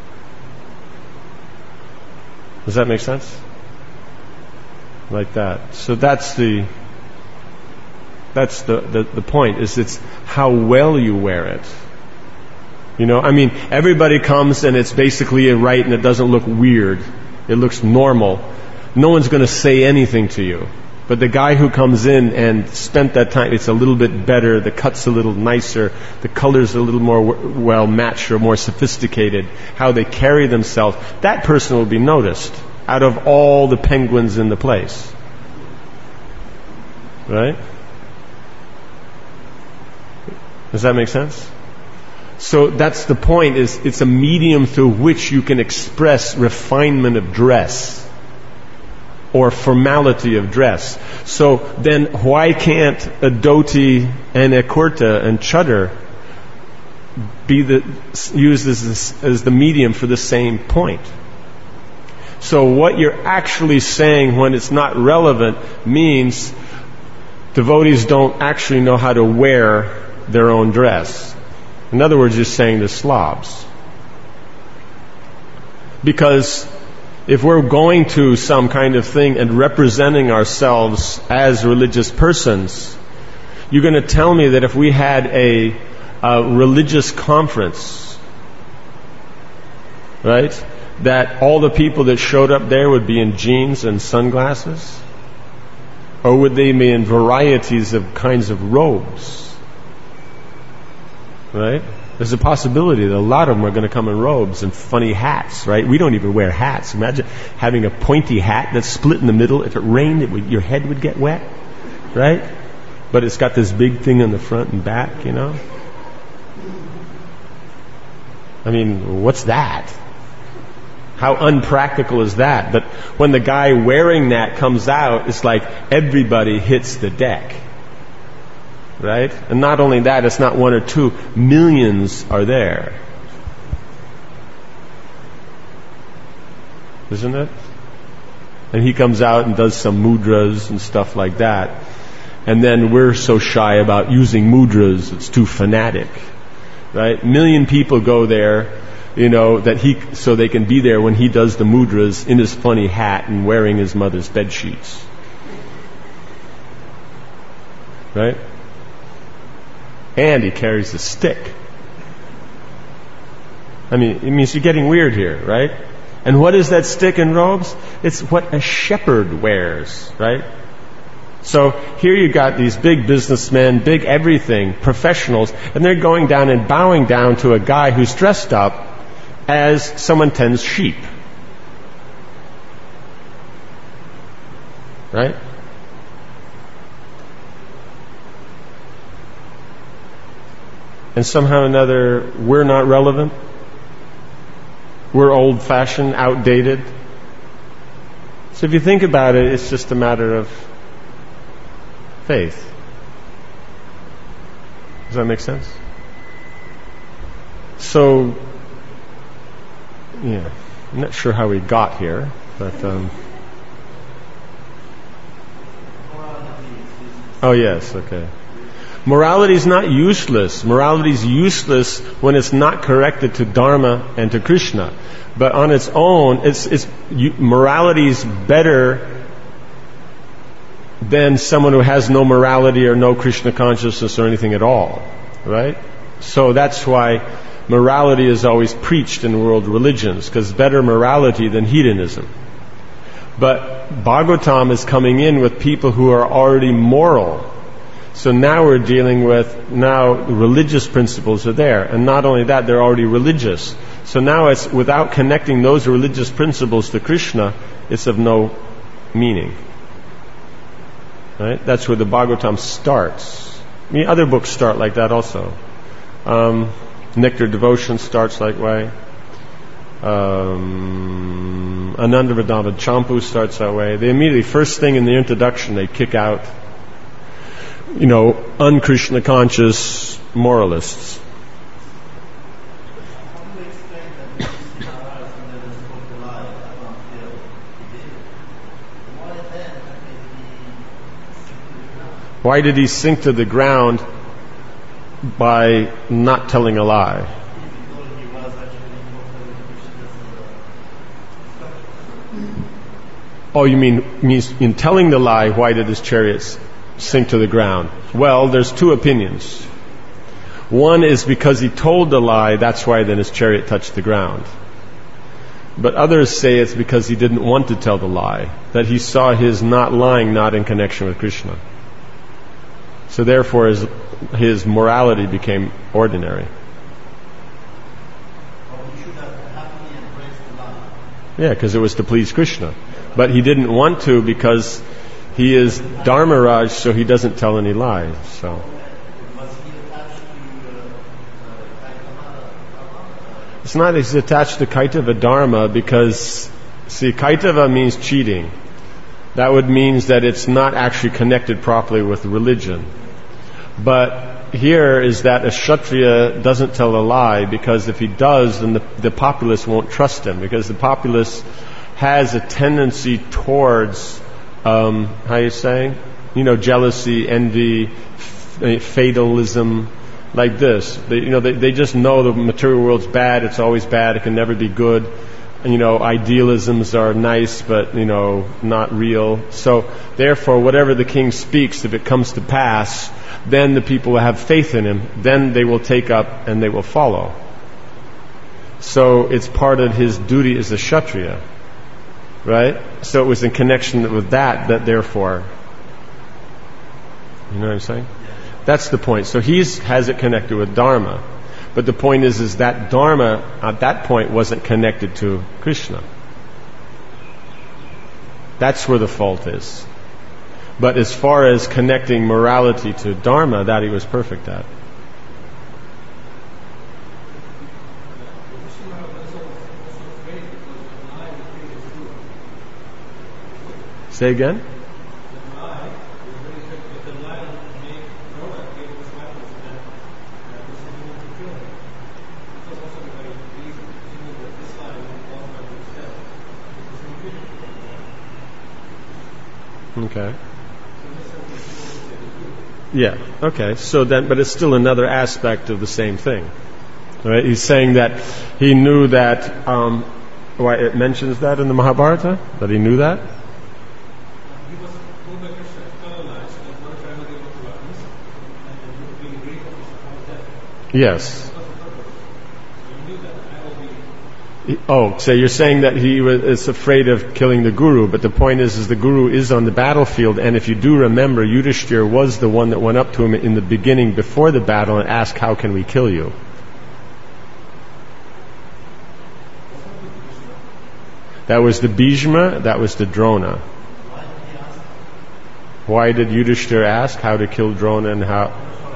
Does that make sense? Like that. So that's the that's the, the, the point, is it's how well you wear it. You know, I mean, everybody comes and it's basically right and it doesn't look weird. It looks normal. No one's going to say anything to you. But the guy who comes in and spent that time, it's a little bit better, the cut's a little nicer, the color's a little more well matched or more sophisticated, how they carry themselves, that person will be noticed out of all the penguins in the place. Right? Does that make sense? So that's the point, is it's a medium through which you can express refinement of dress or formality of dress. So then why can't a dhoti and a kurta and chadar be the, used as, as the medium for the same point? So what you're actually saying when it's not relevant means devotees don't actually know how to wear their own dress. In other words, you're saying they're slobs. Because if we're going to some kind of thing and representing ourselves as religious persons, you're going to tell me that if we had a, a religious conference, right, that all the people that showed up there would be in jeans and sunglasses? Or would they be in varieties of kinds of robes? Right? There's a possibility that a lot of them are going to come in robes and funny hats, right? We don't even wear hats. Imagine having a pointy hat that's split in the middle. If it rained, it would, your head would get wet, right? But it's got this big thing on the front and back, you know? I mean, what's that? How unpractical is that? But when the guy wearing that comes out, it's like everybody hits the deck. Right? And not only that, it's not one or two. Millions are there. Isn't it? And he comes out and does some mudras and stuff like that. And then we're so shy about using mudras, it's too fanatic. Right? Million people go there, you know, that he, so they can be there when he does the mudras in his funny hat and wearing his mother's bed sheets. Right? And he carries a stick. I mean, it means you're getting weird here, right? And what is that stick and robes? It's what a shepherd wears, right? So here you got these big businessmen, big everything, professionals, and they're going down and bowing down to a guy who's dressed up as someone tends sheep. Right? And somehow or another, we're not relevant. We're old-fashioned, outdated. So if you think about it, it's just a matter of faith. Does that make sense? So, yeah, I'm not sure how we got here, but um, oh yes, okay. Morality is not useless. Morality is useless when it's not corrected to Dharma and to Krishna. But on its own, it's, it's you, morality is better than someone who has no morality or no Krishna consciousness or anything at all. Right? So that's why morality is always preached in world religions, because better morality than hedonism. But Bhagavatam is coming in with people who are already moral. So now we're dealing with, now religious principles are there. And not only that, they're already religious. So now it's, without connecting those religious principles to Krishna, it's of no meaning. Right? That's where the Bhagavatam starts. I mean, other books start like that also. Um, Nectar Devotion starts like way. Um, Ananda Vadava Champu starts that way. They immediately, first thing in the introduction, they kick out, you know, un-Krishna conscious moralists. Why did he sink to the ground by not telling a lie? Oh, you mean means in telling the lie, why did his chariots sink to the ground? Well, there's two opinions. One is because he told the lie, that's why then his chariot touched the ground. But others say it's because he didn't want to tell the lie, that he saw his not lying not in connection with Krishna. So therefore his, his morality became ordinary. Yeah, because it was to please Krishna. But he didn't want to because he is Dharmaraj, so he doesn't tell any lies. So it's not he's attached to Kaitava Dharma because, see, Kaitava means cheating. That would mean that it's not actually connected properly with religion. But here is that a Kshatriya doesn't tell a lie, because if he does, then the, the populace won't trust him, because the populace has a tendency towards, um, how you say, you know, jealousy, envy, f- fatalism, like this. They, you know, they, they just know the material world's bad. It's always bad. It can never be good. you know, idealisms are nice, but, you know, not real. So, therefore, whatever the king speaks, if it comes to pass, then the people will have faith in him. Then they will take up and they will follow. So, it's part of his duty as a Kshatriya. Right? So it was in connection with that, that therefore, you know what I'm saying? That's the point. So he has it connected with Dharma. But the point is, is that Dharma at that point wasn't connected to Krishna. That's where the fault is. But as far as connecting morality to Dharma, that he was perfect at. Say again? Okay. Yeah, okay. So then, but it's still another aspect of the same thing. Right? He's saying that he knew that, um, why it mentions that in the Mahabharata? That he knew that? Yes. Oh, so you're saying that he was is afraid of killing the guru, but the point is, is the guru is on the battlefield, and if you do remember, Yudhishthira was the one that went up to him in the beginning before the battle and asked, "How can we kill you?" That was the Bhishma, that was the Drona. Why did Yudhishthira ask how to kill Drona and how?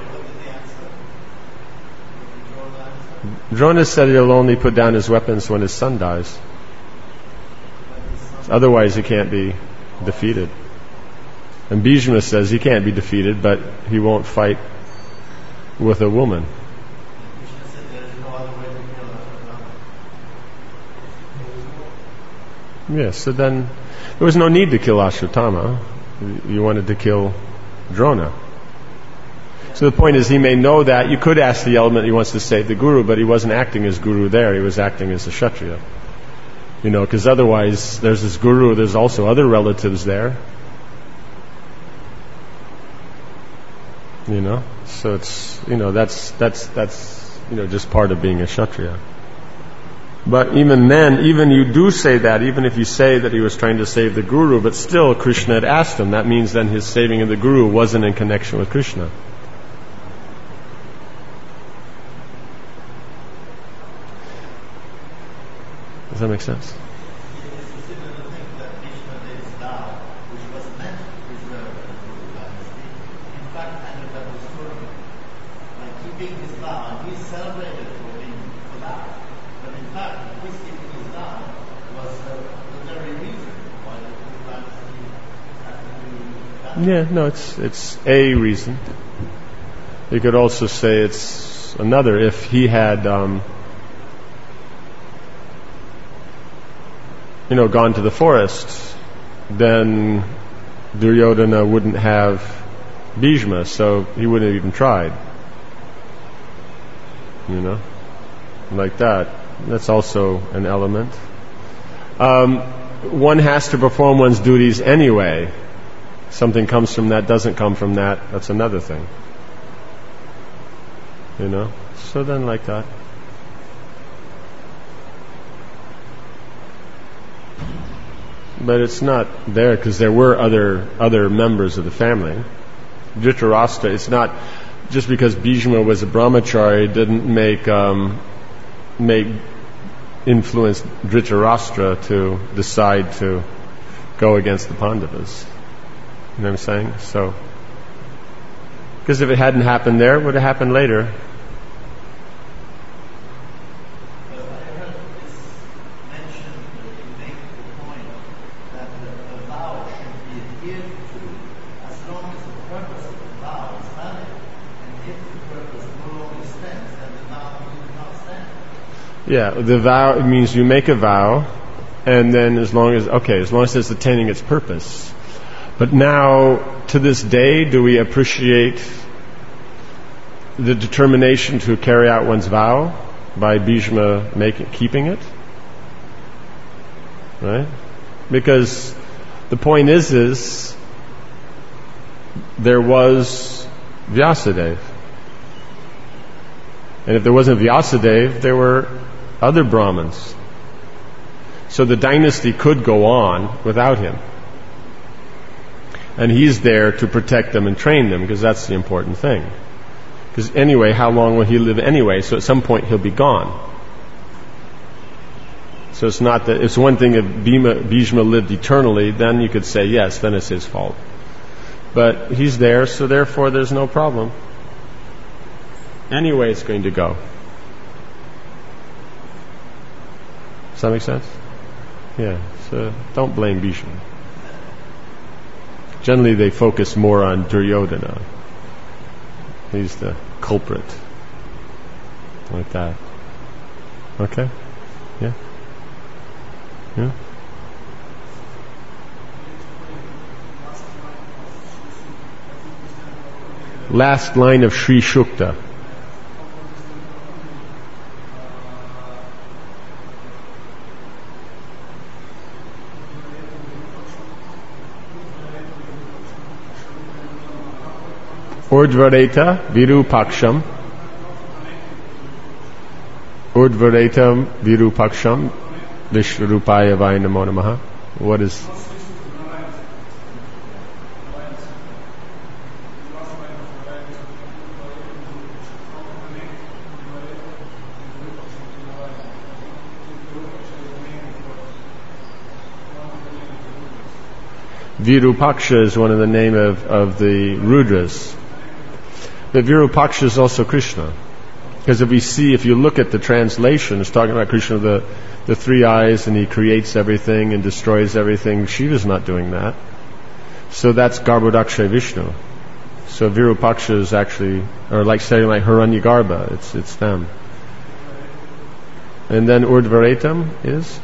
Drona said he'll only put down his weapons when his son dies. Otherwise he can't be defeated. And Bhishma says he can't be defeated, but he won't fight with a woman. Yes, so then there was no need to kill Ashwatthama. You wanted to kill Drona. So the point is, he may know that. You could ask the element he wants to save the guru, but he wasn't acting as guru there. He was acting as a Kshatriya. You know, because otherwise, there's this guru, there's also other relatives there. You know, so it's, you know, that's, that's, that's, you know, just part of being a Kshatriya. But even then, even you do say that, even if you say that he was trying to save the guru, but still Krishna had asked him, that means then his saving of the guru wasn't in connection with Krishna. Does that make sense? Yeah, no, it's it's a reason. You could also say it's another. If he had, um, you know, gone to the forest, then Duryodhana wouldn't have Bhishma, so he wouldn't have even tried. You know, like that. That's also an element. Um, one has to perform one's duties anyway. Something comes from that, doesn't come from that, that's another thing. You know? So then like that. But it's not there because there were other other members of the family. Dhritarashtra, it's not just because Bhishma was a brahmachari didn't make um, make influence Dhritarashtra to decide to go against the Pandavas. You know what I'm saying? So, because if it hadn't happened there, it would have happened later. But I heard this mentioned that you make the point that the, the vow should be adhered to as long as the purpose of the vow is valid. And if the purpose no longer stands, then the vow will not stand. Yeah, the vow, it means you make a vow, and then as long as, okay, as long as it's attaining its purpose. But now, to this day, do we appreciate the determination to carry out one's vow by Bhishma making, keeping it? Right? Because the point is, is there was Vyasadeva. And if there wasn't Vyasadeva, there were other Brahmins. So the dynasty could go on without him. And he's there to protect them and train them, because that's the important thing. Because anyway, how long will he live anyway? So at some point he'll be gone. So it's not that, it's one thing if Bhima, Bhishma lived eternally, then you could say, yes, then it's his fault. But he's there, so therefore there's no problem. Anyway, it's going to go. Does that make sense? Yeah, so don't blame Bhishma. Generally they focus more on Duryodhana. He's the culprit. Like that. Okay? Yeah? Yeah? Last line of Sri Shukta. Urdhvareta Virupaksham. Urdhvaretam Virupaksham Vishvarupaya Vaya Namo Namaha. What is... Virupaksha is one of the name of, of the Rudras. But Virupaksha is also Krishna. Because if we see, if you look at the translation, it's talking about Krishna, the, the three eyes, and he creates everything and destroys everything. Shiva's not doing that. So that's Garbhodakshay Vishnu. So Virupaksha is actually, or like saying like Hiranyagarbha, it's, it's them. And then Urdhvaretam is?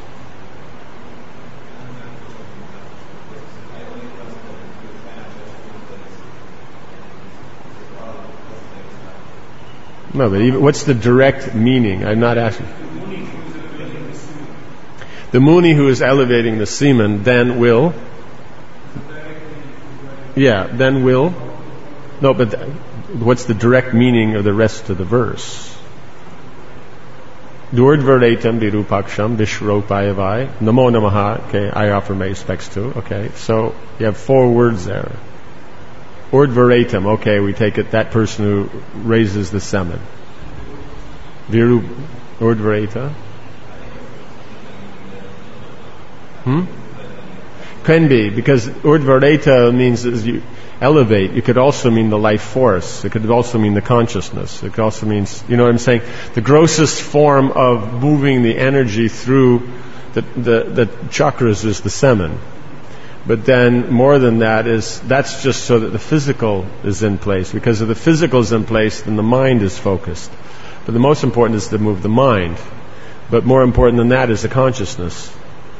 No, but even, what's the direct meaning? I'm not asking. The Muni who is elevating the semen then will. Yeah, then will. No, but th- what's the direct meaning of the rest of the verse? Durdvaretam Virupaksham Vishropayavai Namo Namaha. Okay, I offer my respects to. Okay, so you have four words there. Urdhvaretam, okay, we take it that person who raises the semen. Viru Urdhvareta. Hmm? Can be, because Urdhvareta means as you elevate. It could also mean the life force. It could also mean the consciousness. It could also mean, you know what I'm saying? The grossest form of moving the energy through the, the, the chakras is the semen. But then more than that is, that's just so that the physical is in place. Because if the physical is in place, then the mind is focused. But the most important is to move the mind. But more important than that is the consciousness.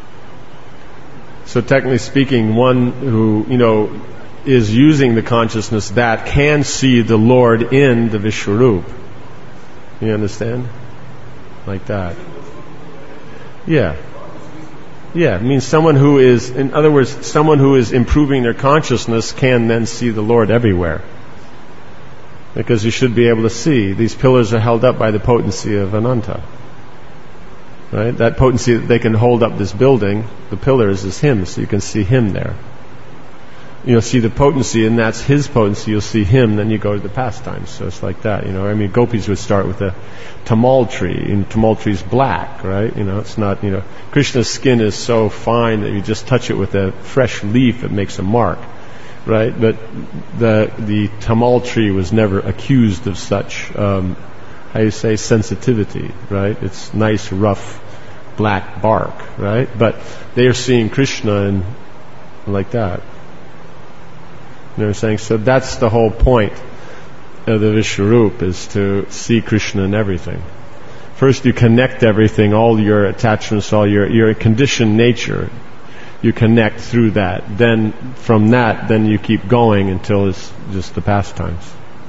So technically speaking, one who, you know, is using the consciousness that can see the Lord in the Vishwarup. You understand? Like that. Yeah. Yeah, it means someone who is, in other words, someone who is improving their consciousness can then see the Lord everywhere. Because you should be able to see. These pillars are held up by the potency of Ananta. Right? That potency that they can hold up this building, the pillars, is Him, so you can see Him there. You'll see the potency, and that's His potency. You'll see Him, then you go to the pastimes. So it's like that, you know. I mean, gopis would start with a tamal tree, and tamal tree is black, right? You know, it's not, you know, Krishna's skin is so fine that you just touch it with a fresh leaf, it makes a mark, right? But the the tamal tree was never accused of such, um, how you say, sensitivity, right? It's nice, rough, black bark, right? But they are seeing Krishna and like that. You know what I'm saying? So that's the whole point of the Vishwarup, is to see Krishna in everything. First you connect everything, all your attachments, all your, your conditioned nature, you connect through that. Then from that, then you keep going until it's just the pastimes.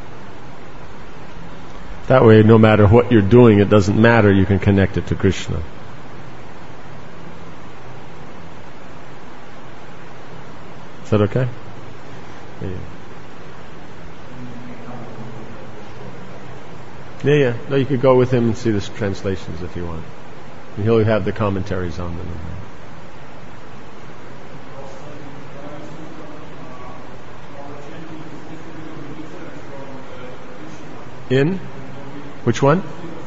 That way, no matter what you're doing, it doesn't matter, you can connect it to Krishna. that okay? Yeah. Yeah, yeah. No, you could go with him and see the translations if you want. And he'll have the commentaries on them. In? Which one?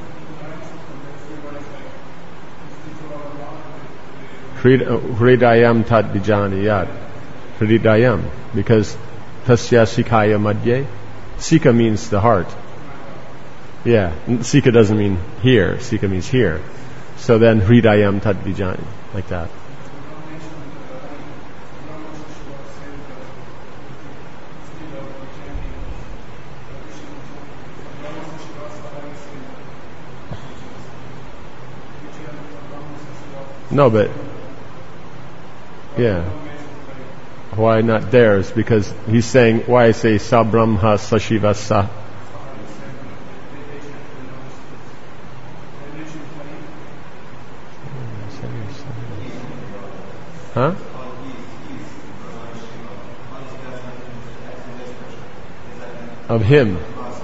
Hridayam tad vijaniyat. Hridayam. Because tasya sikaya madhye. Sika means the heart. Yeah. Sika doesn't mean here. Sika means here. So then Hridayam tad vijani. Like that. No, but yeah. Why not theirs? Because he's saying, why I say Sa Brahma Sashiva Sa. Huh? Of him.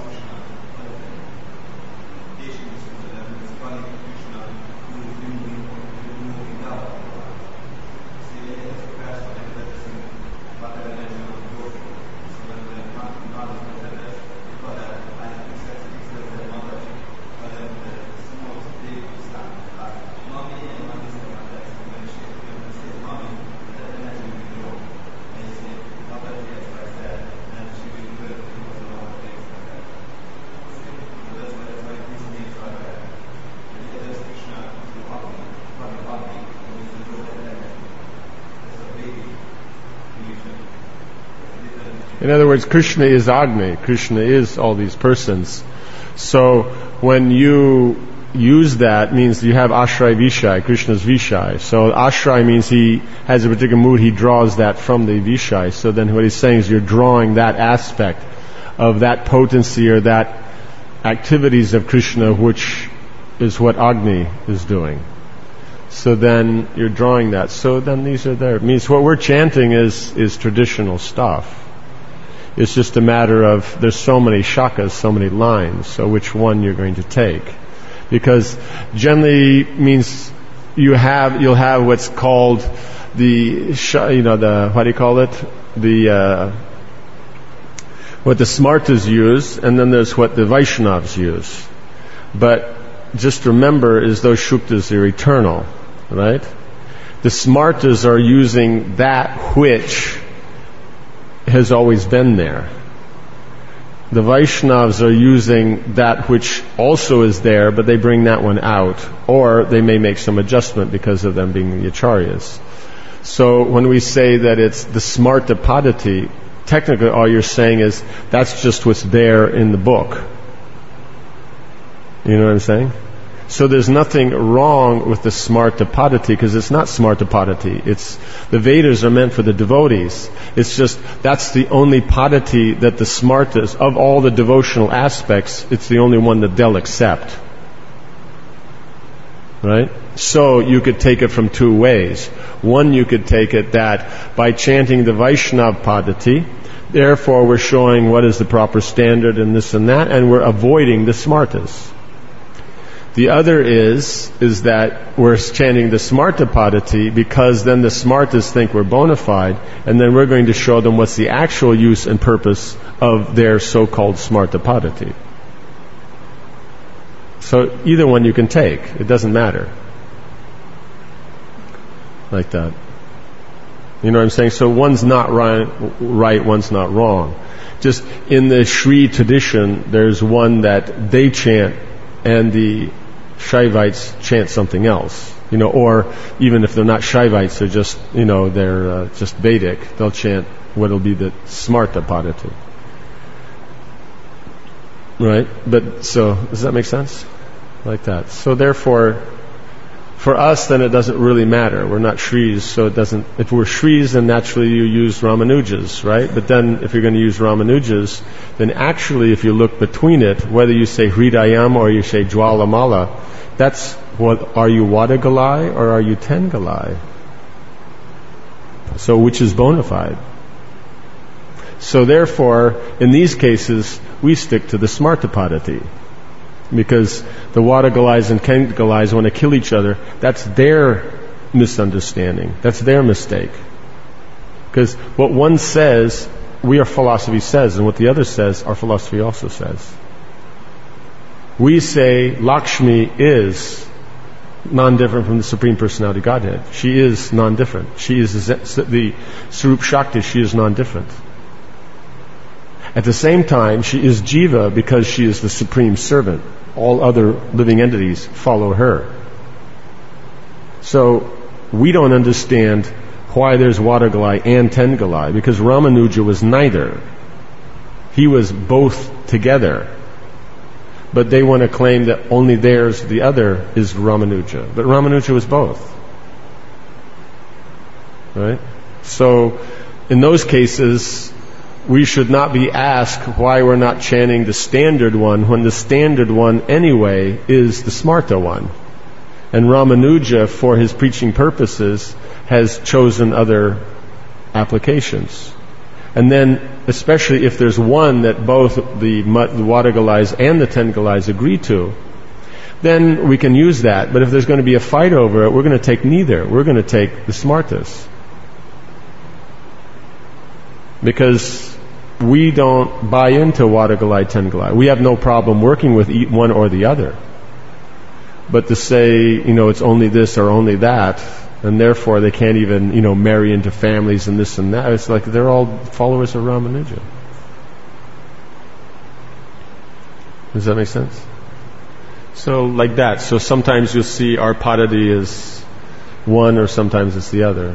In other words, Krishna is Agni. Krishna is all these persons. So when you use that, means you have Ashray Vishai. Krishna's Vishai. So Ashray means he has a particular mood. He draws that from the Vishai. So then what he's saying is you're drawing that aspect of that potency or that activities of Krishna, which is what Agni is doing. So then you're drawing that. So then these are there. It means what we're chanting is is traditional stuff. It's just a matter of, there's so many shakas, so many lines, so which one you're going to take. Because generally means you have, you'll have what's called the, you know, the, what do you call it? The, uh, what the Smartas use, and then there's what the Vaishnavas use. But just remember is those Shuktas are eternal, right? The Smartas are using that which has always been there. The Vaishnavas are using that which also is there, but they bring that one out, or they may make some adjustment because of them being the acharyas. So when we say that it's the smarta padati, technically all you're saying is that's just what's there in the book. You know what I'm saying? So there's nothing wrong with the smarta padati, because it's not smarta padati. It's, the Vedas are meant for the devotees. It's just, that's the only padati that the smartas, of all the devotional aspects, it's the only one that they'll accept. Right? So you could take it from two ways. One, you could take it that by chanting the Vaishnav padati, therefore we're showing what is the proper standard and this and that, and we're avoiding the smartas. The other is, is that we're chanting the smarta padati because then the smartas think we're bona fide, and then we're going to show them what's the actual use and purpose of their so-called smarta padati. So either one you can take. It doesn't matter. Like that. You know what I'm saying? So one's not right, right, one's not wrong. Just in the Shri tradition, there's one that they chant and the Shaivites chant something else, you know, or even if they're not Shaivites, they're just, you know, they're uh, just Vedic, they'll chant what'll be the Smarta Padati. Right? But, so, does that make sense? Like that. So therefore, for us, then it doesn't really matter. We're not Shris, so it doesn't, if we're Shris, then naturally you use Ramanujas, right? But then, if you're going to use Ramanujas, then actually, if you look between it, whether you say Hridayam or you say Jwalamala, that's what, are you Vadagalai or are you Tengalai? So which is bona fide? So therefore, in these cases, we stick to the Smartapadati. Because the Vadagalais and Kengalais want to kill each other. That's their misunderstanding. That's their mistake. Because what one says, we, our philosophy says, and what the other says, our philosophy also says. We say Lakshmi is non-different from the Supreme Personality Godhead. She is non-different. She is the Swarup Shakti. She is non-different. At the same time, she is Jiva because she is the Supreme Servant. All other living entities follow her. So we don't understand why there's Vadagalai and Tengalai, because Ramanuja was neither. He was both together. But they want to claim that only theirs, the other, is Ramanuja. But Ramanuja was both. Right? So, in those cases, we should not be asked why we're not chanting the standard one, when the standard one, anyway, is the Smarta one. And Ramanuja, for his preaching purposes, has chosen other applications. And then, especially if there's one that both the, the Vadagalais and the Tengalais agree to, then we can use that. But if there's going to be a fight over it, we're going to take neither. We're going to take the Smartas. Because we don't buy into Vadagalai, Tengalai. We have no problem working with one or the other. But to say, you know, it's only this or only that, and therefore they can't even, you know, marry into families and this and that. It's like they're all followers of Ramanuja. Does that make sense? So like that. So sometimes you'll see our Padadi is one, or sometimes it's the other.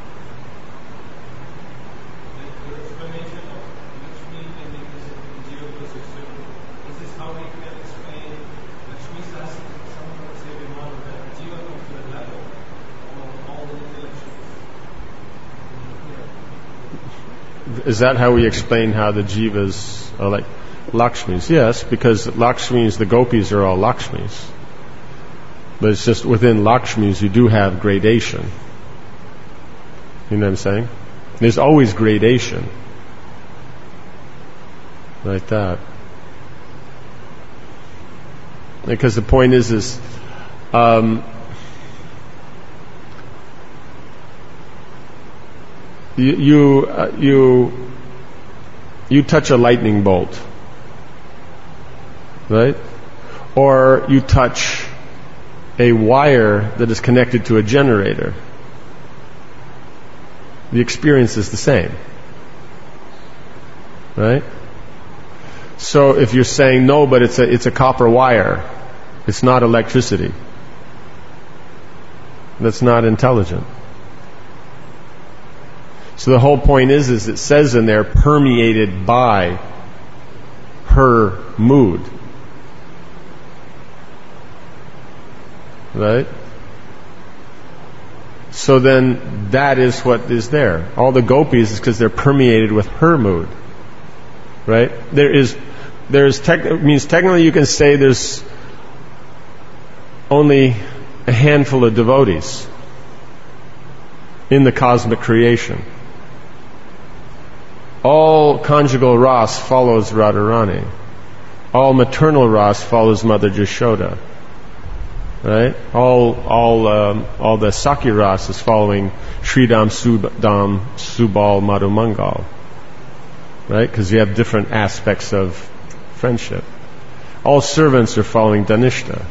Is that how we explain how the jivas are like Lakshmis? Yes, because Lakshmis, the gopis are all Lakshmis. But it's just within Lakshmis you do have gradation. You know what I'm saying? There's always gradation. Like that. Because the point is, is um, You you, uh, you you touch a lightning bolt, right? Or you touch a wire that is connected to a generator. The experience is the same, right? So if you're saying no, but it's a it's a copper wire, it's not electricity. That's not intelligent. So the whole point is, is it says in there, permeated by her mood. Right? So then that is what is there. All the gopis is because they're permeated with her mood. Right? There is, there's tech, means technically you can say there's only a handful of devotees in the cosmic creation. All conjugal ras follows Radharani. All maternal ras follows Mother Jashoda. Right? All all um, all the Sakya ras is following Sridam, Subdam, Subal, Madhumangal. Right? Because you have different aspects of friendship. All servants are following Dhanishta.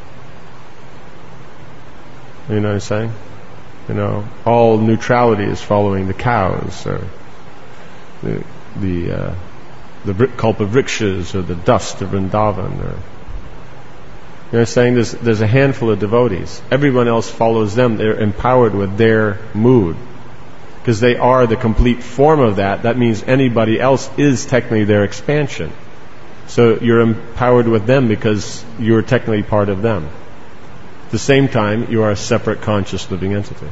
You know what I'm saying? You know, all neutrality is following the cows, or the the uh, the Kalpavrikshas, or the dust of Vrindavan, or you know, I'm saying there's there's a handful of devotees. Everyone else follows them. They're empowered with their mood, because they are the complete form of that. That means anybody else is technically their expansion. So you're empowered with them because you're technically part of them. At the same time, you are a separate conscious living entity.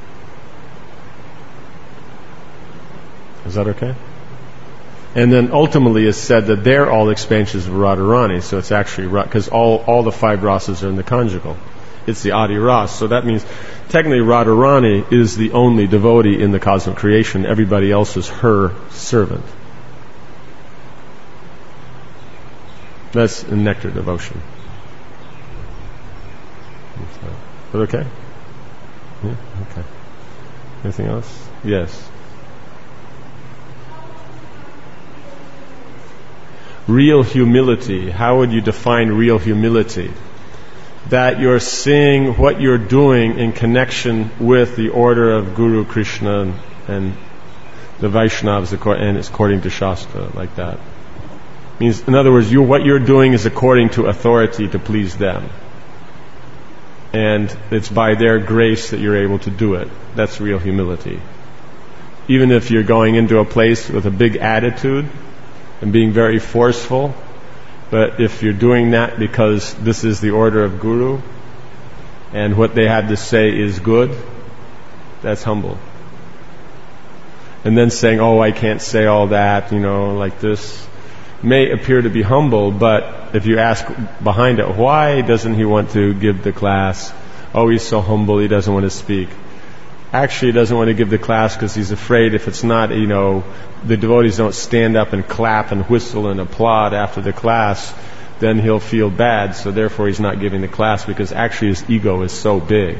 Is that okay? And then ultimately it's said that they're all expansions of Radharani, so it's actually, because all, all the five rasas are in the conjugal. It's the Adi Ras, so that means technically Radharani is the only devotee in the cosmic creation. Everybody else is her servant. That's a nectar devotion. Is that okay? Yeah, okay. Anything else? Yes. Real humility. How would you define real humility? That you're seeing what you're doing in connection with the order of Guru Krishna and, and the Vaishnavas, and it's according to Shastra, like that. Means, in other words, you, what you're doing is according to authority to please them. And it's by their grace that you're able to do it. That's real humility. Even if you're going into a place with a big attitude and being very forceful, but if you're doing that because this is the order of Guru and what they had to say is good, that's humble. And then saying, oh, I can't say all that, you know, like this, may appear to be humble, but if you ask behind it, why doesn't he want to give the class? Oh, he's so humble, he doesn't want to speak. Actually, he doesn't want to give the class because he's afraid if it's not, you know, the devotees don't stand up and clap and whistle and applaud after the class, then he'll feel bad, so therefore he's not giving the class, because actually his ego is so big.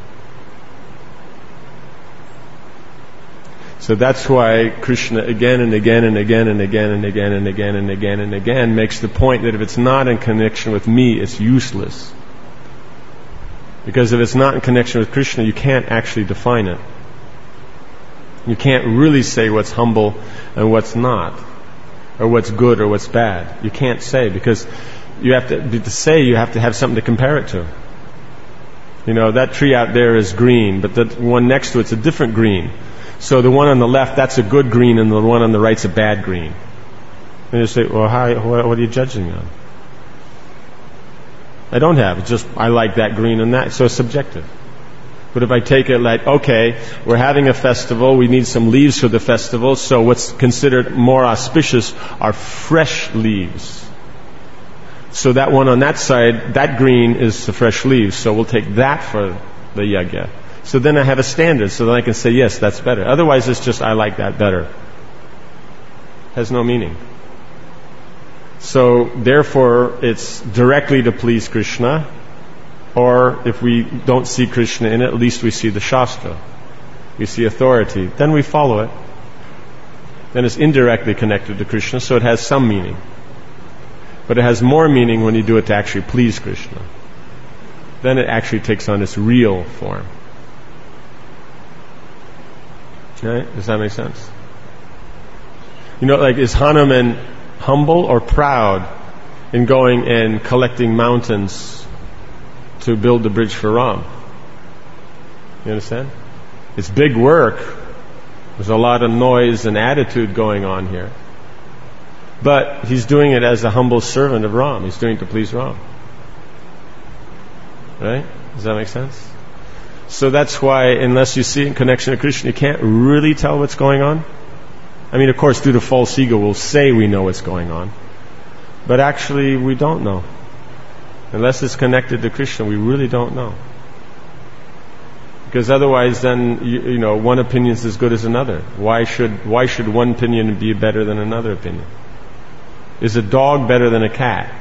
So that's why Krishna again and again and again and again and again and again and again and again makes the point that if it's not in connection with me, it's useless. Because if it's not in connection with Krishna, you can't actually define it. You can't really say what's humble and what's not, or what's good or what's bad. You can't say, because you have to, to say you have to have something to compare it to. You know, that tree out there is green, but the one next to it's a different green. So the one on the left, that's a good green, and the one on the right's a bad green. And you say, well, how, what, what are you judging on? I don't have. It's just, I like that green and that. So it's subjective. But if I take it like, okay, we're having a festival, we need some leaves for the festival, so what's considered more auspicious are fresh leaves. So that one on that side, that green is the fresh leaves, so we'll take that for the yajna. So then I have a standard, so then I can say, yes, that's better. Otherwise it's just, I like that better. Has no meaning. So therefore it's directly to please Krishna, or if we don't see Krishna in it, at least we see the Shastra. We see authority. Then we follow it. Then it's indirectly connected to Krishna, so it has some meaning. But it has more meaning when you do it to actually please Krishna. Then it actually takes on its real form. Right? Does that make sense? You know, like, is Hanuman humble or proud in going and collecting mountains to build the bridge for Ram? You understand? It's big work. There's a lot of noise and attitude going on here. But he's doing it as a humble servant of Ram. He's doing it to please Ram. Right? Does that make sense? So that's why, unless you see it in connection to Krishna, you can't really tell what's going on. I mean, of course, through the false ego, we'll say we know what's going on. But actually, we don't know. Unless it's connected to Krishna, we really don't know. Because otherwise, then, you, you know, one opinion is as good as another. Why should, why should one opinion be better than another opinion? Is a dog better than a cat?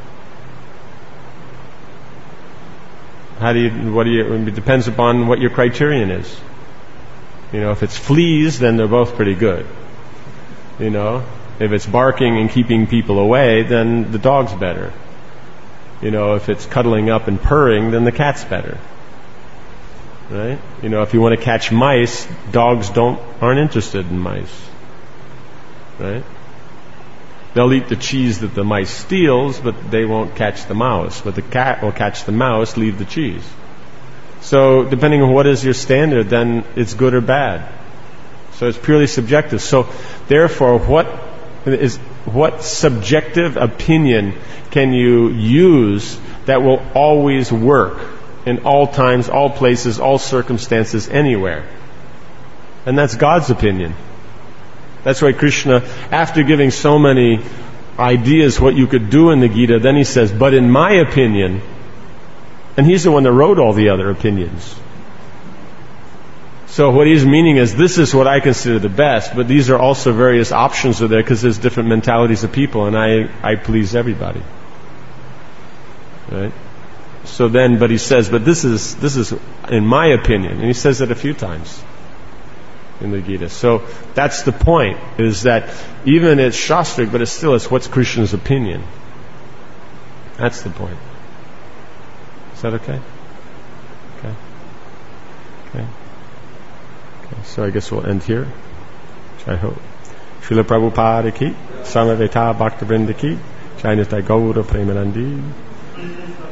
How do you, what do you, it depends upon what your criterion is. You know, if it's fleas, then they're both pretty good. You know, if it's barking and keeping people away, then the dog's better. You know, if it's cuddling up and purring, then the cat's better. Right? You know, if you want to catch mice, dogs don't, aren't interested in mice. Right? They'll eat the cheese that the mice steals, but they won't catch the mouse. But the cat will catch the mouse, leave the cheese. So, depending on what is your standard, then it's good or bad. So it's purely subjective. So, therefore, what is what subjective opinion can you use that will always work in all times, all places, all circumstances, anywhere? And that's God's opinion. That's why Krishna, after giving so many ideas what you could do in the Gita, then he says, but in my opinion, and he's the one that wrote all the other opinions. So what he's meaning is, this is what I consider the best, but these are also various options are there because there's different mentalities of people, and I, I please everybody. Right? So then, but he says, but this is, this is in my opinion, and he says it a few times in the Gita. So that's the point, is that even it's Shastric, but it's still, it's what's Krishna's opinion. That's the point. Is that okay? Okay. Okay. Okay. So I guess we'll end here. I hope. Srila Prabhupada ki, Samaveta Bhaktivinoda ki, Jai Nitai Gaura Premanandi.